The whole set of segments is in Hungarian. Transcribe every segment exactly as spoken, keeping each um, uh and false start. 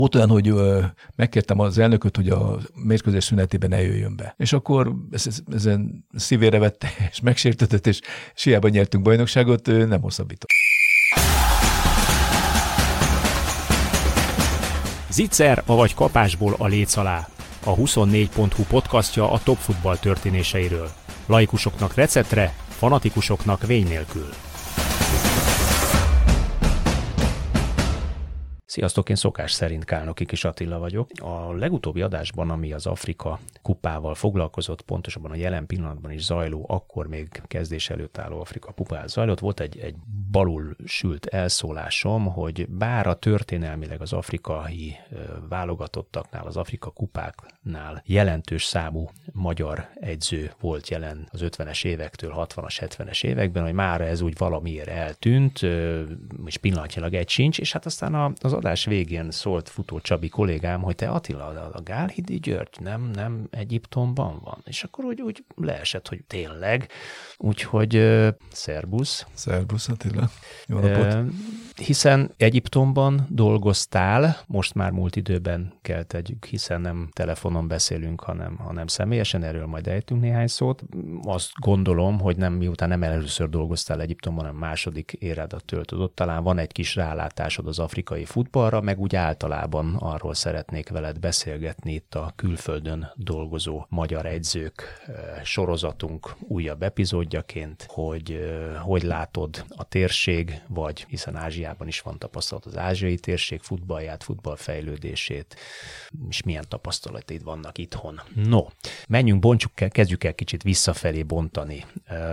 Volt olyan, hogy ö, megkértem az elnököt, hogy a mérkőzés szünetében ne jöjjön be. És akkor ezen szívére vette, és megsértődött, és, és hiába nyertünk bajnokságot, ö, nem hosszabbított. Zicser, avagy kapásból a léc alá. A huszonnégy pont hu podcastja a top futball történéseiről. Laikusoknak receptre, fanatikusoknak vény nélkül. Sziasztok, én szokás szerint Kálnoki Kis Attila vagyok. A legutóbbi adásban, ami az Afrika kupával foglalkozott, pontosabban a jelen pillanatban is zajló, akkor még kezdés előtt álló Afrika kupával zajlott, volt egy, egy balul sült elszólásom, hogy bár a történelmileg az afrikai válogatottaknál, az Afrika kupáknál jelentős számú magyar edző volt jelen az ötvenes évektől hatvanas, hetvenes években, hogy már ez úgy valamiért eltűnt, és pillanatnyilag egy sincs, és hát aztán az adás végén szólt Futó Csabi kollégám, hogy te Attila, a Gálhidi György nem, nem Egyiptomban van. És akkor úgy, úgy leesett, hogy tényleg. Úgyhogy uh, szerbusz. Szerbusz Attila. Jó napot. Uh, hiszen Egyiptomban dolgoztál, most már múlt időben kell tegyük, hiszen nem telefonon beszélünk, hanem, hanem személyesen, erről majd ejtünk néhány szót. Azt gondolom, hogy nem miután nem először dolgoztál Egyiptomban, hanem második éredet töltöd ott, talán van egy kis rálátásod az afrikai futballra, meg úgy általában arról szeretnék veled beszélgetni itt a külföldön dolgozó magyar edzők sorozatunk újabb epizódjaként, hogy hogy látod a térség, vagy hiszen Ázsiában is van tapasztalat az ázsiai térség futballját, futballfejlődését, és milyen tapasztalataid vannak itthon. No, menjünk, bontsuk, kezdjük el kicsit visszafelé bontani.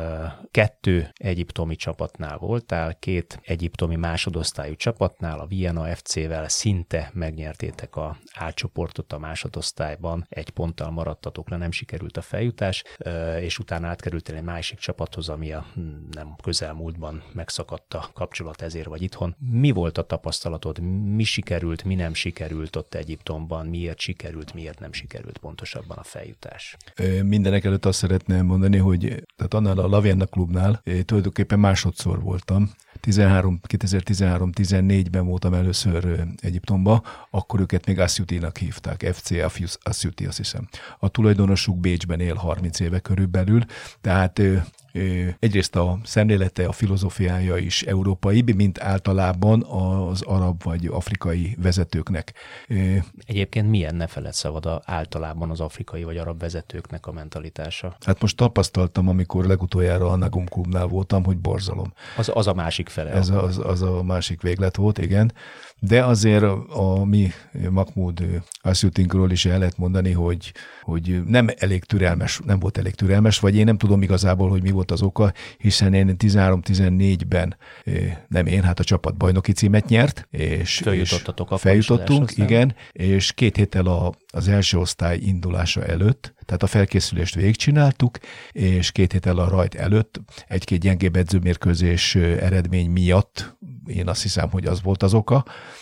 Kettő egyiptomi csapatnál voltál, két egyiptomi másodosztályú csapatnál, a Vienna ef cével szinte megnyertétek a A-csoportot a másodosztályban, egy ponttal maradtatok le, nem sikerült a feljutás, és utána átkerültél egy másik csapathoz, ami a nem közelmúltban megszakadt a kapcsolat, ezért vagy itthon. Mi volt a tapasztalatod? Mi sikerült, mi nem sikerült ott Egyiptomban? Miért sikerült, miért nem sikerült pontosabban a feljutás? Mindenek előtt azt szeretném mondani, hogy tehát annál a La Vienna klubnál tulajdonképpen másodszor voltam. kétezer-tizenhárom tizennégyben voltam először Egyiptomba, akkor őket még Asyutinak hívták, ef cé Asyuti, azt hiszem. A tulajdonosuk Bécsben él harminc éve körülbelül, tehát egyrészt a szemlélete, a filozófiája is európaibb, mint általában az arab vagy afrikai vezetőknek. Egyébként milyen, ne feledd szabad, általában az afrikai vagy arab vezetőknek a mentalitása? Hát most tapasztaltam, amikor legutoljára a Nagum klubnál voltam, hogy borzalom. Az, az a másik fele. Ez az, az a másik véglet volt, igen. De azért a mi Mahmoud Asyutinkról is el lehet mondani, hogy, hogy nem elég türelmes, nem volt elég türelmes, vagy én nem tudom igazából, hogy mi volt az oka, hiszen én tizenhárom tizennégyben, nem én, hát a csapat bajnoki címet nyert, és, és feljutottunk, igen, és két héttel a, az első osztály indulása előtt, tehát a felkészülést végigcsináltuk, és két héttel a rajt előtt egy-két gyengébb edzőmérkőzés eredmény miatt, én azt hiszem, hogy az volt az oka,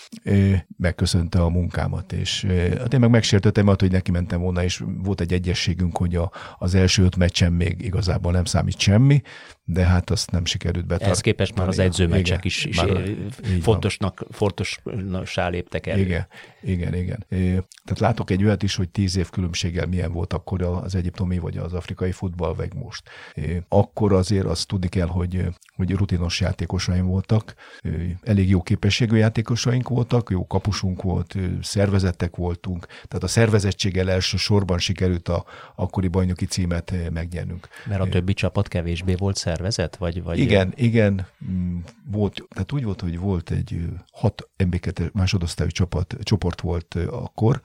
megköszönte a munkámat, és hát én meg megsértettem, hogy neki mentem volna, és volt egy egyességünk, hogy a, az első öt meccsen még igazából nem számít semmi, de hát azt nem sikerült betartani. Ehhez képest már az edzőmeccsek is, is fontosnak, fontossá léptek el. Igen, igen, igen. Tehát látok egy olyat is, hogy tíz év különbséggel milyen volt akkor az egyiptomi vagy az afrikai futball, vagy most. Akkor azért azt tudni kell, hogy, hogy rutinos játékosaim voltak, elég jó képességű játékosaink voltak, jó kapusunk volt, szervezettek voltunk, tehát a szervezettséggel elsősorban sikerült a akkori bajnoki címet megnyernünk. Mert a többi csapat kevésbé volt szervezet? Vagy, vagy igen, igen, volt, tehát úgy volt, hogy volt egy hat em bé kettő másodosztályú csapat, csoport volt akkor,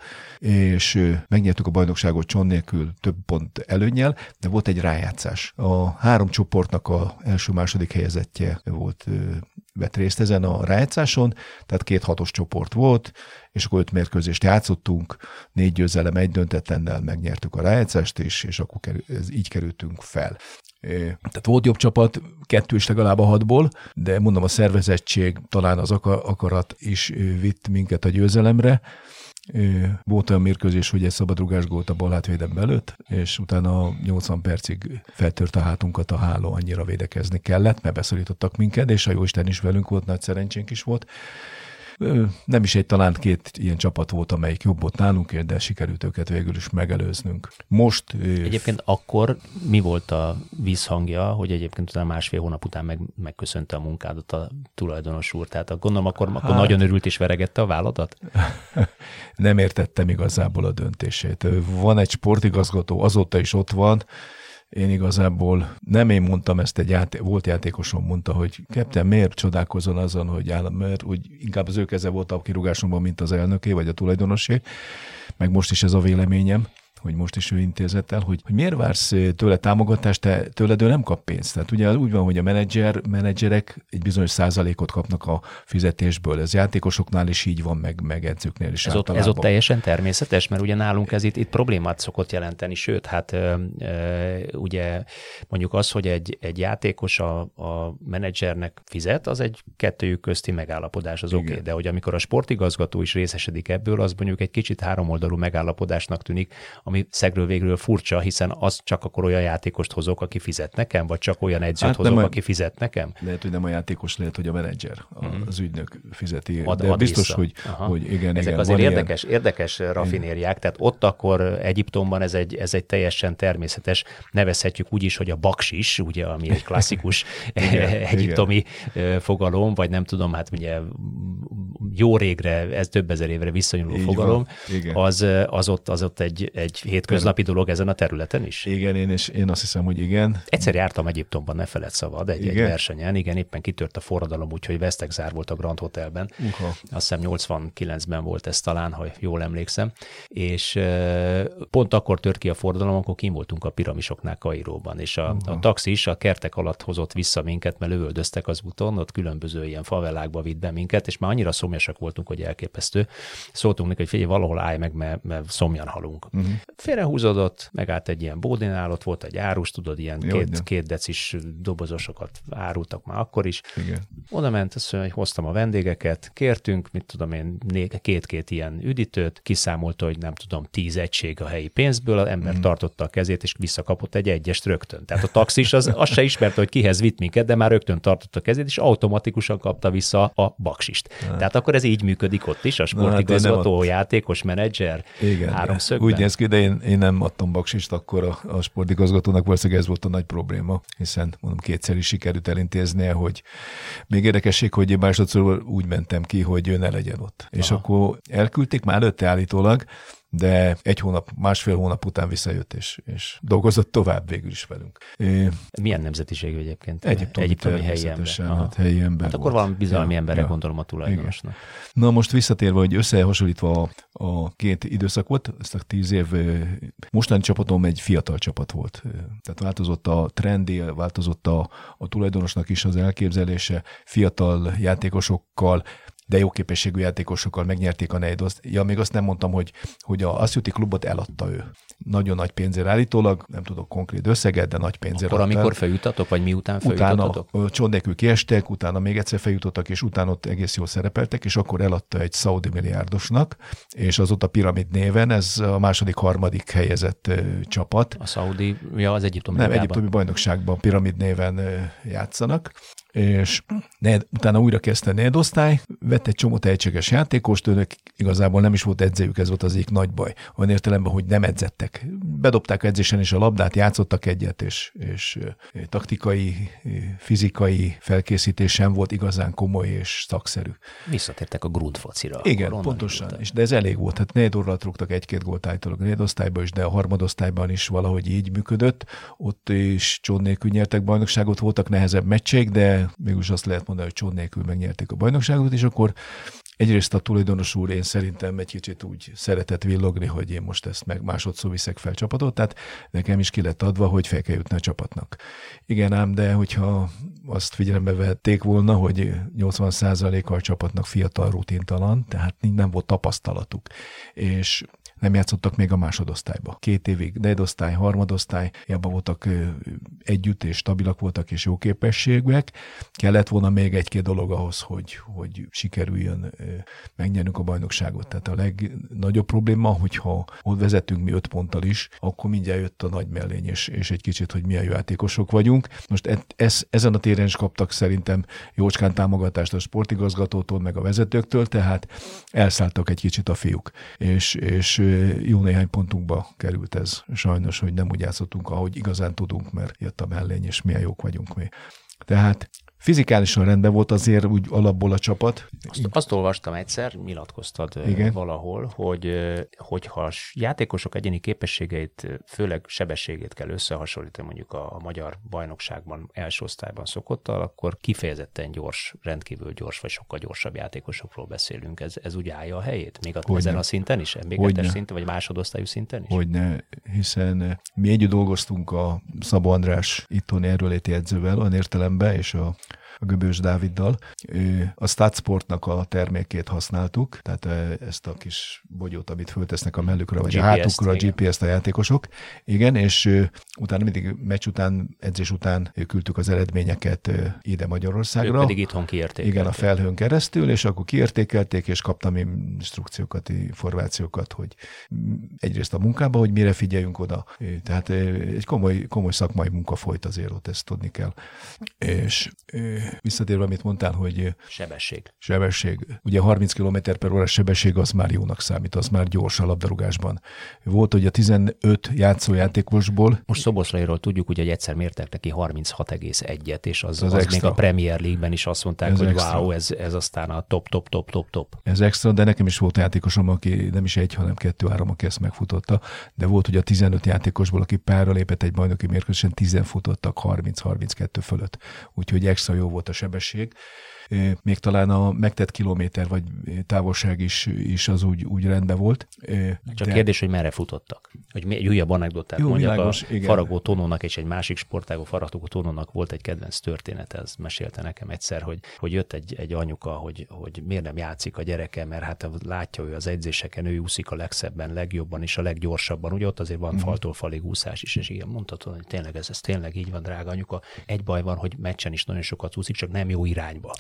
és megnyertük a bajnokságot cson nélkül több pont előnnyel, de volt egy rájátszás. A három csoportnak a első-második helyezettje volt, vett részt ezen a rájátszáson, tehát két hatos csoport volt, és akkor öt mérkőzést játszottunk, négy győzelem, egy döntetlennel megnyertük a rájátszást, és, és akkor kerül, ez, így kerültünk fel. Tehát volt jobb csapat, kettő is legalább a hatból, de mondom, a szervezettség, talán az akarat is vitt minket a győzelemre. Volt olyan mérkőzés, hogy egy szabadrugás gólt a bal hátvédem belőtt, és utána nyolcvan percig feltört a hátunkat a háló, annyira védekezni kellett, mert beszorítottak minket, és a jóisten is velünk volt, nagy szerencsénk is volt. Nem is egy, talán két ilyen csapat volt, amelyik jobb volt nálunk, de sikerült őket végül is megelőznünk. Most... Egyébként akkor mi volt a vízhangja, hogy egyébként utána másfél hónap után meg, megköszönte a munkádat a tulajdonos úr? Tehát gondolom, akkor, hát, akkor nagyon örült és veregette a válladat? Nem értettem igazából a döntését. Van egy sportigazgató, azóta is ott van. Én igazából nem én mondtam ezt, egy játé- volt játékosom mondta, hogy Kepten, miért csodálkozol azon, hogy állam, mert úgy inkább az ő keze volt a kirúgásomban, mint az elnöké, vagy a tulajdonosé, meg most is ez a véleményem, hogy most is ő intézett el, hogy, hogy miért vársz tőle támogatást, te, tőled ő nem kap pénzt. Tehát ugye úgy van, hogy a menedzser, menedzserek egy bizonyos százalékot kapnak a fizetésből. Ez játékosoknál is így van, meg, meg edzőknél is ez ott, ez ott teljesen természetes, mert ugye nálunk ez itt, itt problémát szokott jelenteni, sőt, hát ö, ö, ugye mondjuk az, hogy egy, egy játékos a, a menedzsernek fizet, az egy kettőjük közti megállapodás, az oké, okay, de hogy amikor a sportigazgató is részesedik ebből, az mondjuk egy kicsit háromoldalú megállapodásnak tűnik, ami szegről végről furcsa, hiszen az csak akkor olyan játékost hozok, aki fizet nekem, vagy csak olyan edzőt hát hozok, a, aki fizet nekem? Lehet, hogy nem a játékos, lehet, hogy a menedzser, mm. az ügynök fizeti. Ad, de ad biztos, vissza. hogy, hogy igen, Ezek igen. azért érdekes, ilyen... érdekes rafinériák, tehát ott akkor Egyiptomban ez egy, ez egy teljesen természetes, nevezhetjük úgy is, hogy a baksis, ugye, ami egy klasszikus igen, egyiptomi igen. fogalom, vagy nem tudom, hát ugye jó régre, ez több ezer évre visszanyúló így fogalom, az, az, ott, az ott egy, egy hétköznapi dolog ezen a területen is? Igen, én, és én azt hiszem, hogy igen. Egyszer jártam Egyiptomban, ne feledd szabad, egy, egy versenyen, igen, éppen kitört a forradalom, úgyhogy vesztegzár volt a Grand Hotelben. Uh-huh. Azt hiszem nyolcvankilencben volt ez talán, ha jól emlékszem, és pont akkor tört ki a forradalom, akkor kim voltunk a piramisoknál Kairóban, és a, uh-huh. a taxis a kertek alatt hozott vissza minket, mert lövöldöztek az úton, ott különböző ilyen favelákba vitt be minket, és már annyira szomjasak voltunk, hogy elképesztő. Szóltunk neki, hogy figyelj, valahol állj meg, mert, mert szomjan halunk. Uh-huh. Félrehúzódott, megállt egy ilyen bódénál, ott volt egy árus, tudod, ilyen két, két decis dobozosokat árultak már akkor is. Igen. Oda ment, azt mondja, hogy hoztam a vendégeket, kértünk, mit tudom én, két-két ilyen üdítőt, kiszámolta, hogy nem tudom, tíz egység a helyi pénzből, az ember mm. tartotta a kezét, és visszakapott egy egyest rögtön. Tehát a taxis az, az se ismerte, hogy kihez vitt minket, de már rögtön tartotta a kezét, és automatikusan kapta vissza a baksist. Hát. Tehát akkor ez így működik ott is, a sportigazgató, hát játékos, menedzser, igen, háromszögben. Úgy néz ki, de én, én nem adtam baksist, akkor a, a sportigazgatónak valószínűleg ez volt a nagy probléma, hiszen mondom, kétszer is sikerült elintéznie, hogy még érdekesség, hogy én másodszor úgy mentem ki, hogy ő ne legyen ott. Aha. És akkor elküldték már előtte állítólag, de egy hónap, másfél hónap után visszajött, és, és dolgozott tovább végül is velünk. Milyen nemzetiségű egyébként? Egyiptomi, Egyiptomi helyi ember. Hát helyi ember hát akkor valami bizalmi ja, emberre ja. gondolom a tulajdonosnak. Igen. Na most visszatérve, hogy összehasonlítva a, a két időszakot, ezt a tíz év, mostani csapatom egy fiatal csapat volt. Tehát változott a trendi, változott a, a tulajdonosnak is az elképzelése, fiatal játékosokkal, de jó képességű játékosokkal megnyerték a negyedost. Ja, még azt nem mondtam, hogy, hogy a Asjuti klubot eladta ő. Nagyon nagy pénzért állítólag, nem tudok konkrét összeget, de nagy pénzért. Akkor amikor feljutatok, vagy miután feljutatok? Utána csont nélkül kiestek, utána még egyszer feljutottak, és utána ott egész jól szerepeltek, és akkor eladta egy szaudi milliárdosnak, és azóta Piramid néven, ez a második, harmadik helyezett uh, csapat. A szaudi, ja, az egyiptomi Nem, egyiptomi bajnokságban Piramid néven uh, játszanak, és negyed, utána újra kezdte negyedosztály, vett egy csomó tehetséges játékost, őnek igazából nem is volt edzőjük, ez volt az egyik nagy baj. Olyan értelemben, hogy nem edzettek. Bedobták edzésen is a labdát, játszottak egyet, és, és taktikai, fizikai felkészítés sem volt igazán komoly és szakszerű. Visszatértek a grundfocira. Igen, pontosan. És de ez elég volt. Hát négy óra alatt rúgtak egy-két gólt állítólag a negyedosztályban is, de a harmadosztályban is valahogy így működött. Ott is csont nélkül nyertek bajnokságot, voltak nehezebb meccség, de mégis azt lehet mondani, hogy csont nélkül megnyerték a bajnokságot, és akkor egyrészt a tulajdonos úr én szerintem egy kicsit úgy szeretett villogni, hogy én most ezt meg másodszor viszek fel csapatot, tehát nekem is ki lett adva, hogy fel kell jutni a csapatnak. Igen ám, de hogyha azt figyelembe vették volna, hogy nyolcvan százaléka a csapatnak fiatal, rutintalan, tehát nem volt tapasztalatuk. És nem játszottak még a másodosztályba. Két évig negyedosztály, harmadosztály, ebben voltak együtt, és stabilak voltak, és jó képességek. Kellett volna még egy-két dolog ahhoz, hogy, hogy sikerüljön megnyernünk a bajnokságot. Tehát a legnagyobb probléma, hogyha ott vezetünk mi öt ponttal is, akkor mindjárt jött a nagy mellény, és, és egy kicsit, hogy milyen jó játékosok vagyunk. Most e, ez, ezen a téren is kaptak szerintem jócskán támogatást a sportigazgatótól, meg a vezetőktől, tehát elszálltak egy kicsit a fiúk. És, és jó néhány pontunkba került ez. Sajnos, hogy nem úgy játszottunk, ahogy igazán tudunk, mert jött a mellény, és milyen jók vagyunk mi. Tehát fizikálisan rendben volt azért úgy alapból a csapat. Azt, azt olvastam egyszer, nyilatkoztad Igen. valahol, hogy hogyha a játékosok egyéni képességeit, főleg sebességét kell összehasonlítani mondjuk a, a magyar bajnokságban első osztályban szokottal, akkor kifejezetten gyors, rendkívül gyors vagy sokkal gyorsabb játékosokról beszélünk. Ez, ez úgy állja a helyét? Még a, ezen a szinten is? em bé kettes szinten, vagy másodosztályú szinten is? Hogyne, hiszen mi együtt dolgoztunk a Szabó András ittoni erőléti edzővel olyan értelemben, és a a Göbös Dáviddal. A Statsportnak a termékét használtuk, tehát ezt a kis bogyót, amit föltesznek a mellükre, vagy a hátukra, a gé pé est a játékosok. Igen, és utána mindig meccs után, edzés után küldtük az eredményeket ide Magyarországra. Ők pedig itthon kiértékelték. Igen, a felhőn keresztül, és akkor kiértékelték, és kaptam instrukciókat, információkat, hogy egyrészt a munkába, hogy mire figyeljünk oda. Tehát egy komoly, komoly szakmai munka folyt azért ott, ezt tudni kell. És visszatérve, amit mondtál, hogy sebesség. Sebesség. Ugye harminc kilométer per órás sebesség az már jónak számít, az már gyors a labdarúgásban. Volt, hogy a tizenöt játszójátékosból... Most Szoboszlairól tudjuk, hogy egyszer mértek neki harminchat egész egyet, és az, az, az még a Premier League-ben is azt mondták, ez hogy extra. Wow, ez, ez aztán a top, top, top, top, top. Ez extra, de nekem is volt játékosom, aki nem is egy, hanem kettő-három, aki ezt megfutotta, de volt, hogy a tizenöt játékosból, aki párra lépett egy bajnoki mérkőzésen, tizen futottak harminc-harminckettő fölött. Úgyhogy extra jó volt a sebesség. Még talán a megtett kilométer vagy távolság is, is az úgy, úgy rendben volt. Csak de... kérdés, hogy merre futottak. Hogy egy újabb anekdotát jó, mondjak, világos, a igen. Faragó Tónónak és egy másik sportágú Faragó Tónónak volt egy kedvenc története, ez mesélte nekem egyszer, hogy, hogy jött egy, egy anyuka, hogy, hogy miért nem játszik a gyereke, mert hát látja ő az edzéseken, ő úszik a legszebben, legjobban és a leggyorsabban. Ugye ott azért van uh-huh. faltól falig úszás is, és igen, mondhatod, hogy tényleg ez, ez tényleg így van, drága anyuka. Egy baj van, hogy meccsen is nagyon sokat úszik, csak nem jó irányba.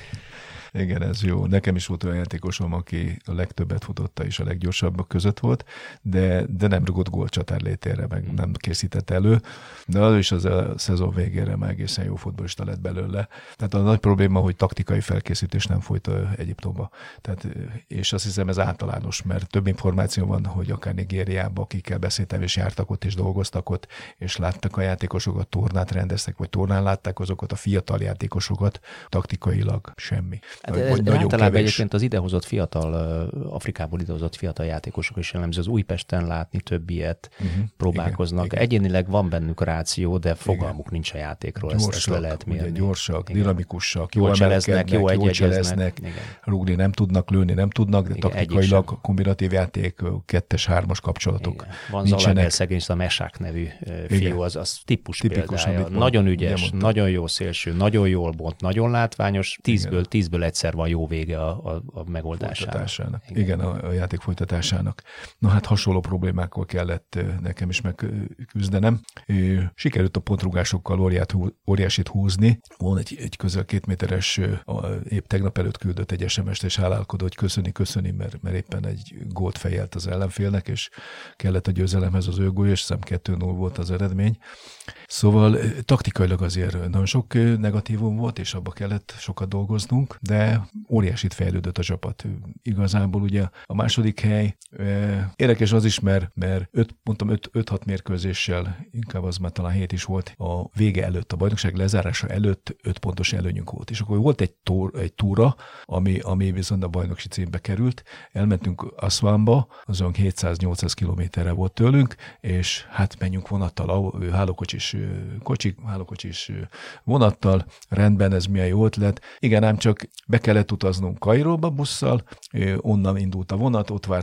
Igen, ez jó. Nekem is volt olyan játékosom, aki a legtöbbet futotta és a leggyorsabbak között volt, de, de nem rugott gólcsatár létére, meg nem készített elő, de az is az a szezon végére már egészen jó futballista lett belőle. Tehát a nagy probléma, hogy taktikai felkészítés nem folyt Egyiptomba. Tehát, és azt hiszem ez általános, mert több információ van, hogy akár Nigériában, akikkel beszéltem, és jártak ott, és dolgoztak ott, és láttak a játékosokat, tornát rendeztek, vagy tornán látták azokat a fiatal játékosokat, taktikailag semmi. Hát ez általában kevés. Egyébként az idehozott fiatal, Afrikából idehozott fiatal játékosok is jellemző, az Újpesten látni több ilyet uh-huh. próbálkoznak. Igen, Egyénileg igen. van bennük ráció, de fogalmuk igen. nincs a játékról, gyorsak, ezt, ezt le lehet mérni. Ugye, gyorsak, igen. dinamikusak, jól cseleznek, jó egyegyeznek. Rúgni nem tudnak, lőni nem tudnak, de igen, taktikailag kombinatív játék, kettes, hármas kapcsolatok igen. Van Zalagel szegény, a Mesák nevű fiú, az, az típus Tipikus, példája. Nagyon ügyes, nagyon jó szélső, nagyon jól bont, nagyon látványos, tízből tízből egyszer van jó vége a, a, a megoldásának. Igen, Igen a, a játék folytatásának. Na hát hasonló problémákkal kellett nekem is megküzdenem. Sikerült a pontrúgásokkal óriát, óriásit húzni. Van egy, egy közel két méteres, épp tegnap előtt küldött egy es em est, és hálálkodó, hogy köszöni, köszöni, mert, mert éppen egy gólt fejelt az ellenfélnek, és kellett a győzelemhez az ő gól, és szem kettő null volt az eredmény. Szóval taktikailag azért nagyon sok negatívum volt, és abba kellett sokat dolgoznunk, de óriásit fejlődött a csapat. Igazából ugye a második hely, érdekes az is, mert, mert öt, mondtam öt-hat mérkőzéssel, inkább az már talán hét is volt, a vége előtt, a bajnokság lezárása előtt öt pontos előnyünk volt. És akkor volt egy, túr, egy túra, ami, ami viszont a bajnoksi címbe került. Elmentünk Aszvánba, azon hétszáz-nyolcszáz kilométerre volt tőlünk, és hát menjünk vonattal, hálókocsis kocsik, hálókocsis vonattal, rendben, ez milyen jó ötlet. Igen, ám csak be kellett utaznunk Kairóba busszal, onnan indult a vonat, ott vártunk másfél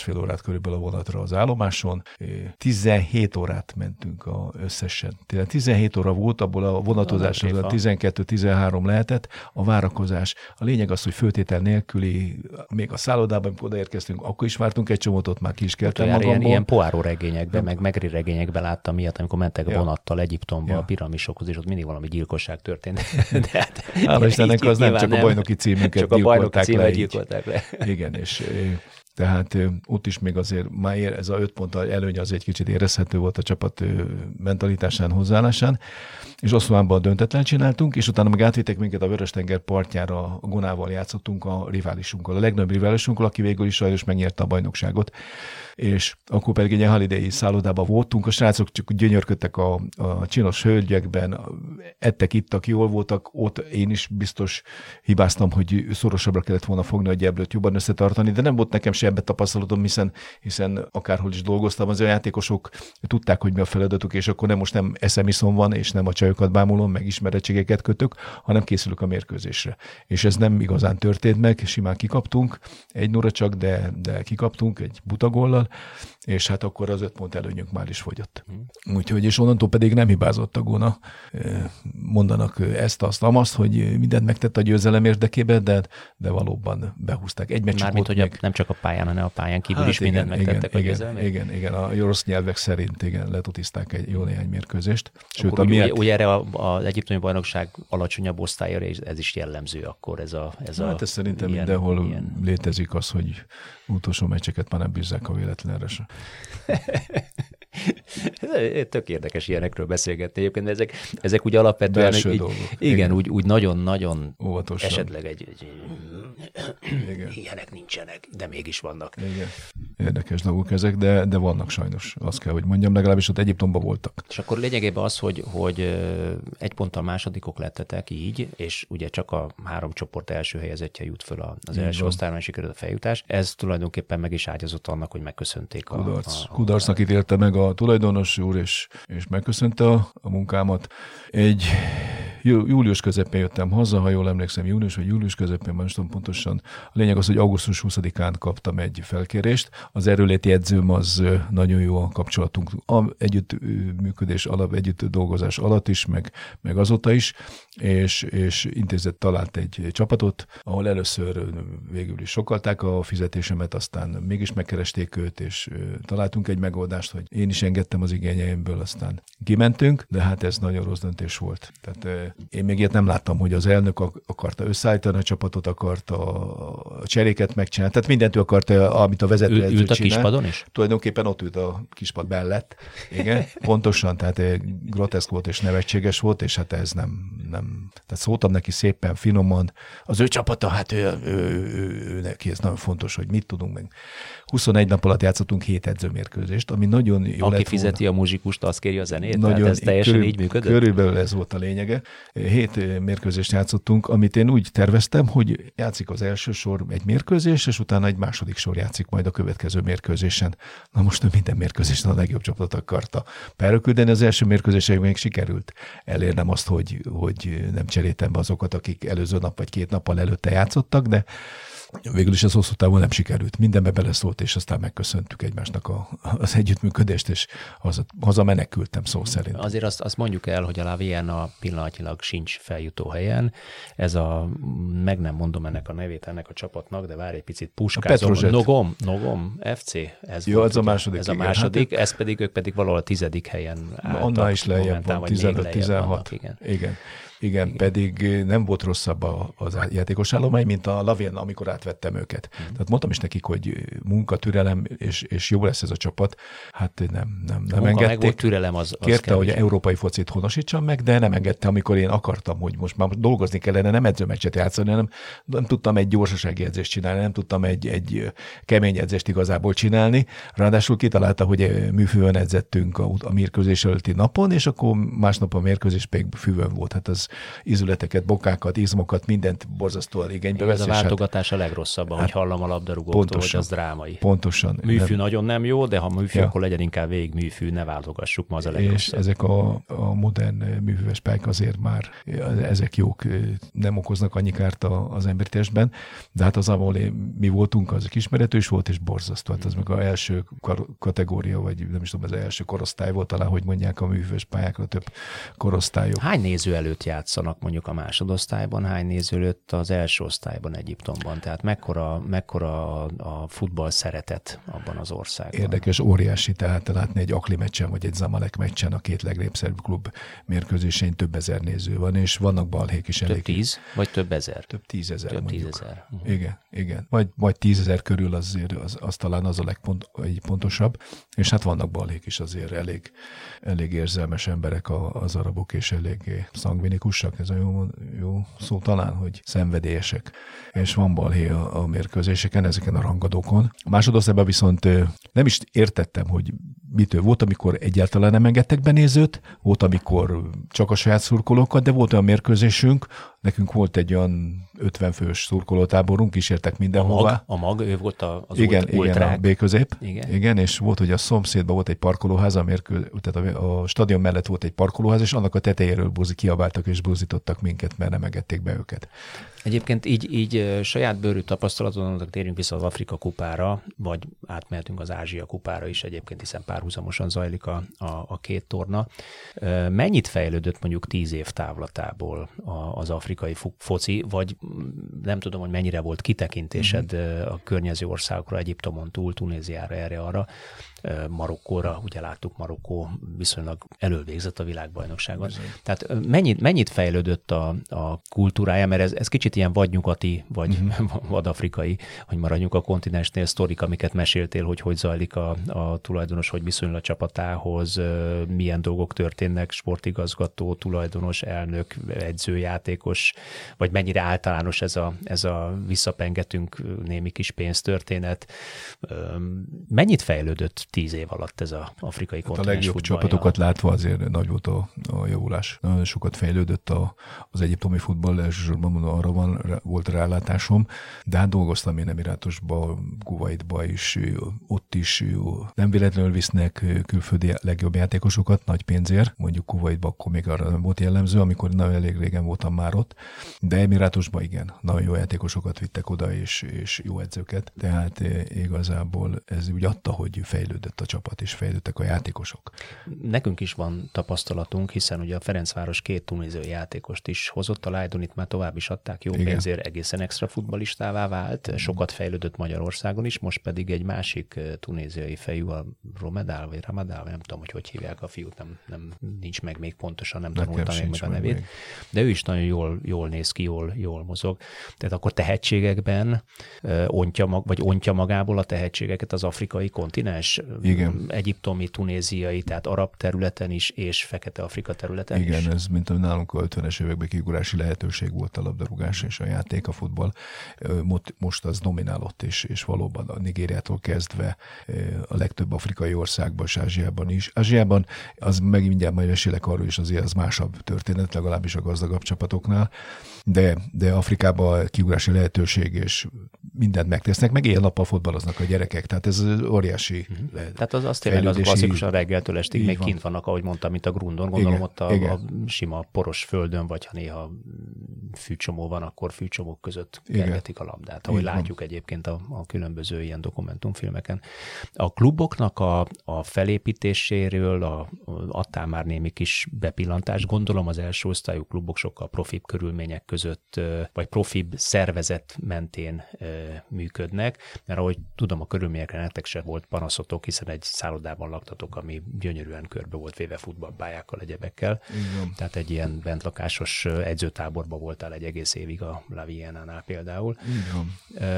másfél órát körülbelül a vonatra az állomáson. tizenhét órát mentünk a, összesen. Tehát tizenhét óra volt, abból a vonatozás az tizenkettő-tizenhárom lehetett, a várakozás. A lényeg az, hogy föltétel nélküli, még a szállodában, amikor odaérkeztünk, akkor is vártunk egy csomót, ott már ki is keltem magamból. Ilyen, ilyen Poirot regényekben, meg Megri regényekben láttam ilyet, amikor mentek a ja. vonattal Egyiptomba, ja. a piramisokhoz, és ott mindig valami gyilkosság történt. De hát, hála Istennek, az nem csak nem. a bajnoki címünket csak gyilkolták, a bajnoki címet gyilkolták le. Igen, és tehát ott is még azért már ez a öt pont előny az egy kicsit érezhető volt a csapat mentalitásán, hozzáállásán, és Oszlóánban döntetlen csináltunk, és utána meg átvittek minket a Vörös-tenger partjára, a Gonával játszottunk a riválisunkkal, a legnagyobb riválisunkkal, aki végül is sajnos megnyerte a bajnokságot. És akkor pedig egy ilyen holiday szállodában voltunk, a srácok csak gyönyörködtek a, a csinos hölgyekben, ettek, ittak, jól voltak, ott én is biztos hibáztam, hogy szorosabbra kellett volna fogni a gyeblőt, jobban összetartani, de nem volt nekem se ebbe tapasztalatom, hiszen, hiszen akárhol is dolgoztam, az a játékosok tudták, hogy mi a feladatuk, és akkor nem most nem eszemiszom van, és nem a csajokat bámulom, meg ismerettségeket kötök, hanem készülök a mérkőzésre. És ez nem igazán történt meg, simán kikaptunk, egy nóra csak, de, de kikaptunk egy butagollal, és hát akkor az öt pont előnyünk már is fogyott. Hmm. Úgyhogy, és onnantól pedig nem hibázott a Gona. Mondanak ezt, azt, amazt, hogy mindent megtett a győzelem érdekében, de, de valóban behúzták. Egy meccs Mármint, hogy a, nem csak a pályán, hanem a pályán kívül hát is igen, mindent megtettek igen, a győzelem. Igen, igen, a rossz nyelvek szerint igen, letutiszták egy jó néhány mérkőzést. Sőt, akkor, a miért... ugye, ugye erre az egyiptomi bajnokság alacsonyabb osztályra, és ez is jellemző akkor ez a... Ez hát a, ez szerintem ilyen, mindenhol ilyen... létezik az, hogy utolsó meccseket már nem bízzák a véletlenre se. Tök érdekes ilyenekről beszélgetni egyébként, de ezek, ezek úgy alapvetően így, igen, igen, úgy, úgy nagyon-nagyon óvatosan. Esetleg egy, egy igen. ilyenek nincsenek, de mégis vannak. Igen. Érdekes dolgok ezek, de, de vannak sajnos, azt kell, hogy mondjam, legalábbis ott Egyiptomban voltak. És akkor lényegében az, hogy, hogy egy ponttal másodikok lettetek így, és ugye csak a három csoport első helyezettje jut föl az első osztályon, sikerült a feljutás. Ez tulajdonképpen meg is ágyazott annak, hogy megköszönték a... Kudarc. a, a Kudarcnak ítélte meg a tulajdonos úr, és, és megköszönte a, a munkámat. Egy július közepén jöttem haza, ha jól emlékszem, június vagy július közepén, már tudom pontosan. A lényeg az, hogy augusztus huszadikán kaptam egy felkérést. Az erőléti edzőm az nagyon jó a kapcsolatunk. A együttműködés alatt, együtt dolgozás alatt is, meg, meg azóta is, és, és intézett, talált egy csapatot, ahol először végül is sokalták a fizetésemet, aztán mégis megkeresték őt, és találtunk egy megoldást, hogy én is engedtem az igényeimből, aztán kimentünk, de hát ez nagyon rossz döntés volt. Tehát én még ilyet nem láttam, hogy az elnök akarta összeállítani a csapatot, akarta a cseréket megcsinálni, tehát mindent ő akarta, amit a vezető edző ült a csinál. kispadon is? Tulajdonképpen ott ült a kispad mellett. Igen, pontosan, tehát groteszk volt és nevetséges volt, és hát ez nem, nem. Tehát szóltam neki szépen, finoman. Az ő csapata, hát ő, ő, ő, ő, ő neki ez nagyon fontos, hogy mit tudunk meg. huszonegy nap alatt játszottunk hét edzőmérkőzést, ami nagyon jó. Aki fizeti volna. A muzsikust, azt kéri a zenét? Nagyon, tehát ez teljesen körül, így működött? Körülbelül ez volt a lényege. Hét mérkőzést játszottunk, amit én úgy terveztem, hogy játszik az első sor egy mérkőzés, és utána egy második sor játszik majd a következő mérkőzésen. Na most ő minden mérkőzésen a legjobb csapatot akarta pároküldeni. Az első mérkőzésen még sikerült elérnem azt, hogy, hogy nem cseréltem be azokat, akik előző nap vagy két nappal előtte játszottak, de végül is az hosszú távon nem sikerült. Mindenbe beleszólt, és aztán megköszöntük egymásnak a, az együttműködést, és haza, haza menekültem szó szerint. Azért azt, azt mondjuk el, hogy a La Vienna pillanatnyilag sincs feljutó helyen. Ez a, meg nem mondom ennek a nevét ennek a csapatnak, de várj egy picit, puskázom. Nogom, Nogom, ef cé. Ez Jó, volt, ez a második. Ez a második, hát, ez pedig, ők pedig valahol a tizedik helyen álltak. Annál is lejjebb van, tizenöt tizenhat. Igen. igen. Igen, igen, pedig nem volt rosszabb az játékos állomány, mint a La Vienna, amikor átvettem őket. Mm. Tehát mondtam is nekik, hogy munka, türelem, és, és jó lesz ez a csapat. Hát nem, nem, nem engedték. Meg volt türelem, az, az Kérte, hogy európai focit honosítsam meg, de nem engedte, amikor én akartam, hogy most már dolgozni kellene, nem edzőmeccset játszani, hanem nem tudtam egy gyorsasági edzést csinálni, nem tudtam egy, egy kemény edzést igazából csinálni. Ráadásul kitalálta, hogy műfőn edzettünk a, a mérkőzés előtti napon, és akkor másnap a mérkőzés pedig füvön volt. Hát az az ízületeket, bokákat, izmokat, mindent borzasztóan igénybe vesz. Ez a váltogatás hát, a legrosszabb, ahogy hallom a labdarúgóktól, hogy az drámai. Pontosan. Műfű nem. Nagyon nem jó, de ha műfű, ja. akkor legyen inkább végig műfű, ne váltogassuk, ma az a legrosszabb. És ezek a, a modern műfüves pályák azért már ezek jók, nem okoznak annyi kárt az emberi testben, de hát az, ahol mi voltunk, az ismeretős volt, és borzasztó. Hát az meg az első kategória, vagy nem is tudom, az első korosztály volt talán, hogy mondják a műfüves pályákra, több korosztályok. Hány néző előtt játszanak mondjuk a másodosztályban, hány néző előtt az első osztályban Egyiptomban? Tehát mekkora, mekkora a futball szeretet abban az országban? Érdekes, óriási, tehát látni egy Akli meccsen, vagy egy Zamalek meccsen a két legnépszerűbb klub mérkőzésén több ezer néző van, és vannak balhék is elég. Több tíz, vagy több ezer? Több tízezer Több mondjuk. tízezer. Uh-huh. Igen, igen. Vagy, vagy tízezer körül azért, az, az talán az a legpontosabb, és hát vannak balhék is azért elég, elég érzelmes emberek a, az arabok, és eléggé szangvinikusak, ez a jó, jó szó talán, hogy szenvedélyesek. És van balhé a, a mérkőzéseken, ezeken a rangadókon. A másodosztályban viszont nem is értettem, hogy mitől. Volt, amikor egyáltalán nem engedtek be nézőt, volt, amikor csak a saját szurkolókat, de volt olyan mérkőzésünk, nekünk volt egy olyan ötven fős szurkolótáborunk, kísértek mindenhová. A mag, a mag ő volt az igen, ult, igen, ultrák. a B-közép. Igen. igen, és volt, hogy a szomszédban volt egy parkolóház, a, mérkő, tehát a, a stadion mellett volt egy parkolóház, és annak a tetejéről burzi, kiabáltak és burzítottak minket, mert nem engedték be őket. Egyébként így, így saját bőrű tapasztalaton térjünk vissza az Afrika kupára, vagy átmehetünk az Ázsia kupára is egyébként, hiszen párhuzamosan zajlik a, a, a két torna. Mennyit fejlődött mondjuk tíz év távlatából az afrikai foci, vagy nem tudom, hogy mennyire volt kitekintésed mm-hmm. a környező országokra, Egyiptomon túl, Tunéziára, erre-arra, Marokkóra, ugye láttuk, Marokkó viszonylag elölvégzett a világbajnokságon. Bizony. Tehát mennyit, mennyit fejlődött a, a kultúrája, mert ez, ez kicsit ilyen vadnyugati, vagy mm-hmm. vadafrikai, hogy maradjunk a kontinensnél, sztorik, amiket meséltél, hogy hogy zajlik a, a tulajdonos, hogy viszonyul a csapatához, milyen dolgok történnek, sportigazgató, tulajdonos, elnök, edző, játékos, vagy mennyire általános ez a, ez a visszapengetünk némi kis pénztörténet. Mennyit fejlődött tíz év alatt ez az afrikai hát kontinens a legjobb futballja? Csapatokat látva azért nagy volt a, a javulás. Nagyon sokat fejlődött a, az egyiptomi futball, elsősorban arra van, volt rálátásom, de hát dolgoztam én Emirátusba, Kuwaitba is, ott is nem véletlenül visznek külföldi legjobb játékosokat nagy pénzért, mondjuk Kuwaitba akkor még arra nem volt jellemző, amikor nagyon elég régen voltam már ott, de Emirátusban igen, nagyon jó játékosokat vittek oda, és, és jó edzőket, tehát igazából ez úgy adta, hogy fejlődött a csapat, és fejlődtek a játékosok. Nekünk is van tapasztalatunk, hiszen ugye a Ferencváros két tunéziai játékost is hozott, a Lajdonit már tovább is adták jó igen. pénzért, egészen extra futballistává vált, mm. sokat fejlődött Magyarországon is, most pedig egy másik tunéziai fejű, a Romedál, vagy Ramadál, nem tudom, hogy hogy hívják a fiút, nem, nem nincs meg még pontosan, nem Nekem tanultam még meg a nevét, még. De ő is nagyon jól, jól néz ki, jól, jól mozog. Tehát akkor tehetségekben ontja mag, vagy ontja magából a tehetségeket az afrikai kontinens, igen. egyiptomi, tunéziai, tehát arab területen is, és Fekete-Afrika területen igen, is. Igen, ez mint nálunk a ötvenes években kigurási lehetőség volt a labdarúgás és a játék, a futball. Most az dominálott, és, és valóban a Nigériától kezdve a legtöbb afrikai országban és Ázsiában is. Ázsiában az megint mindjárt majd mesélek arról is, azért az másabb történet, legalábbis a gazdagabb csapatoknál, de, de Afrikában kigurási lehetőség, és mindent megtesznek, meg éjjel nappal fotballoznak a gyerekek, tehát ez óriási uh-huh. lehet. Tehát az azt tényleg az klasszikusan reggeltől estig még van. Kint vannak, ahogy mondtam, mint a grundon. Gondolom igen, ott a, a sima poros földön, vagy ha néha fűcsomó van, akkor fűcsomók között kergetik a labdát, ahogy igen. látjuk egyébként a, a különböző ilyen dokumentumfilmeken. A kluboknak a, a felépítéséről a, adtál már némi kis bepillantást. Gondolom az első osztályú klubok sokkal profibb körülmények között, vagy profibb szervezet mentén működnek, mert ahogy tudom, a körülményekre nektek se volt panaszotok, hiszen egy szállodában laktatok, ami gyönyörűen körbe volt véve futballpályákkal, egyebekkel. Igen. Tehát egy ilyen bentlakásos edzőtáborban voltál egy egész évig Liga La Viennánál például. Igen.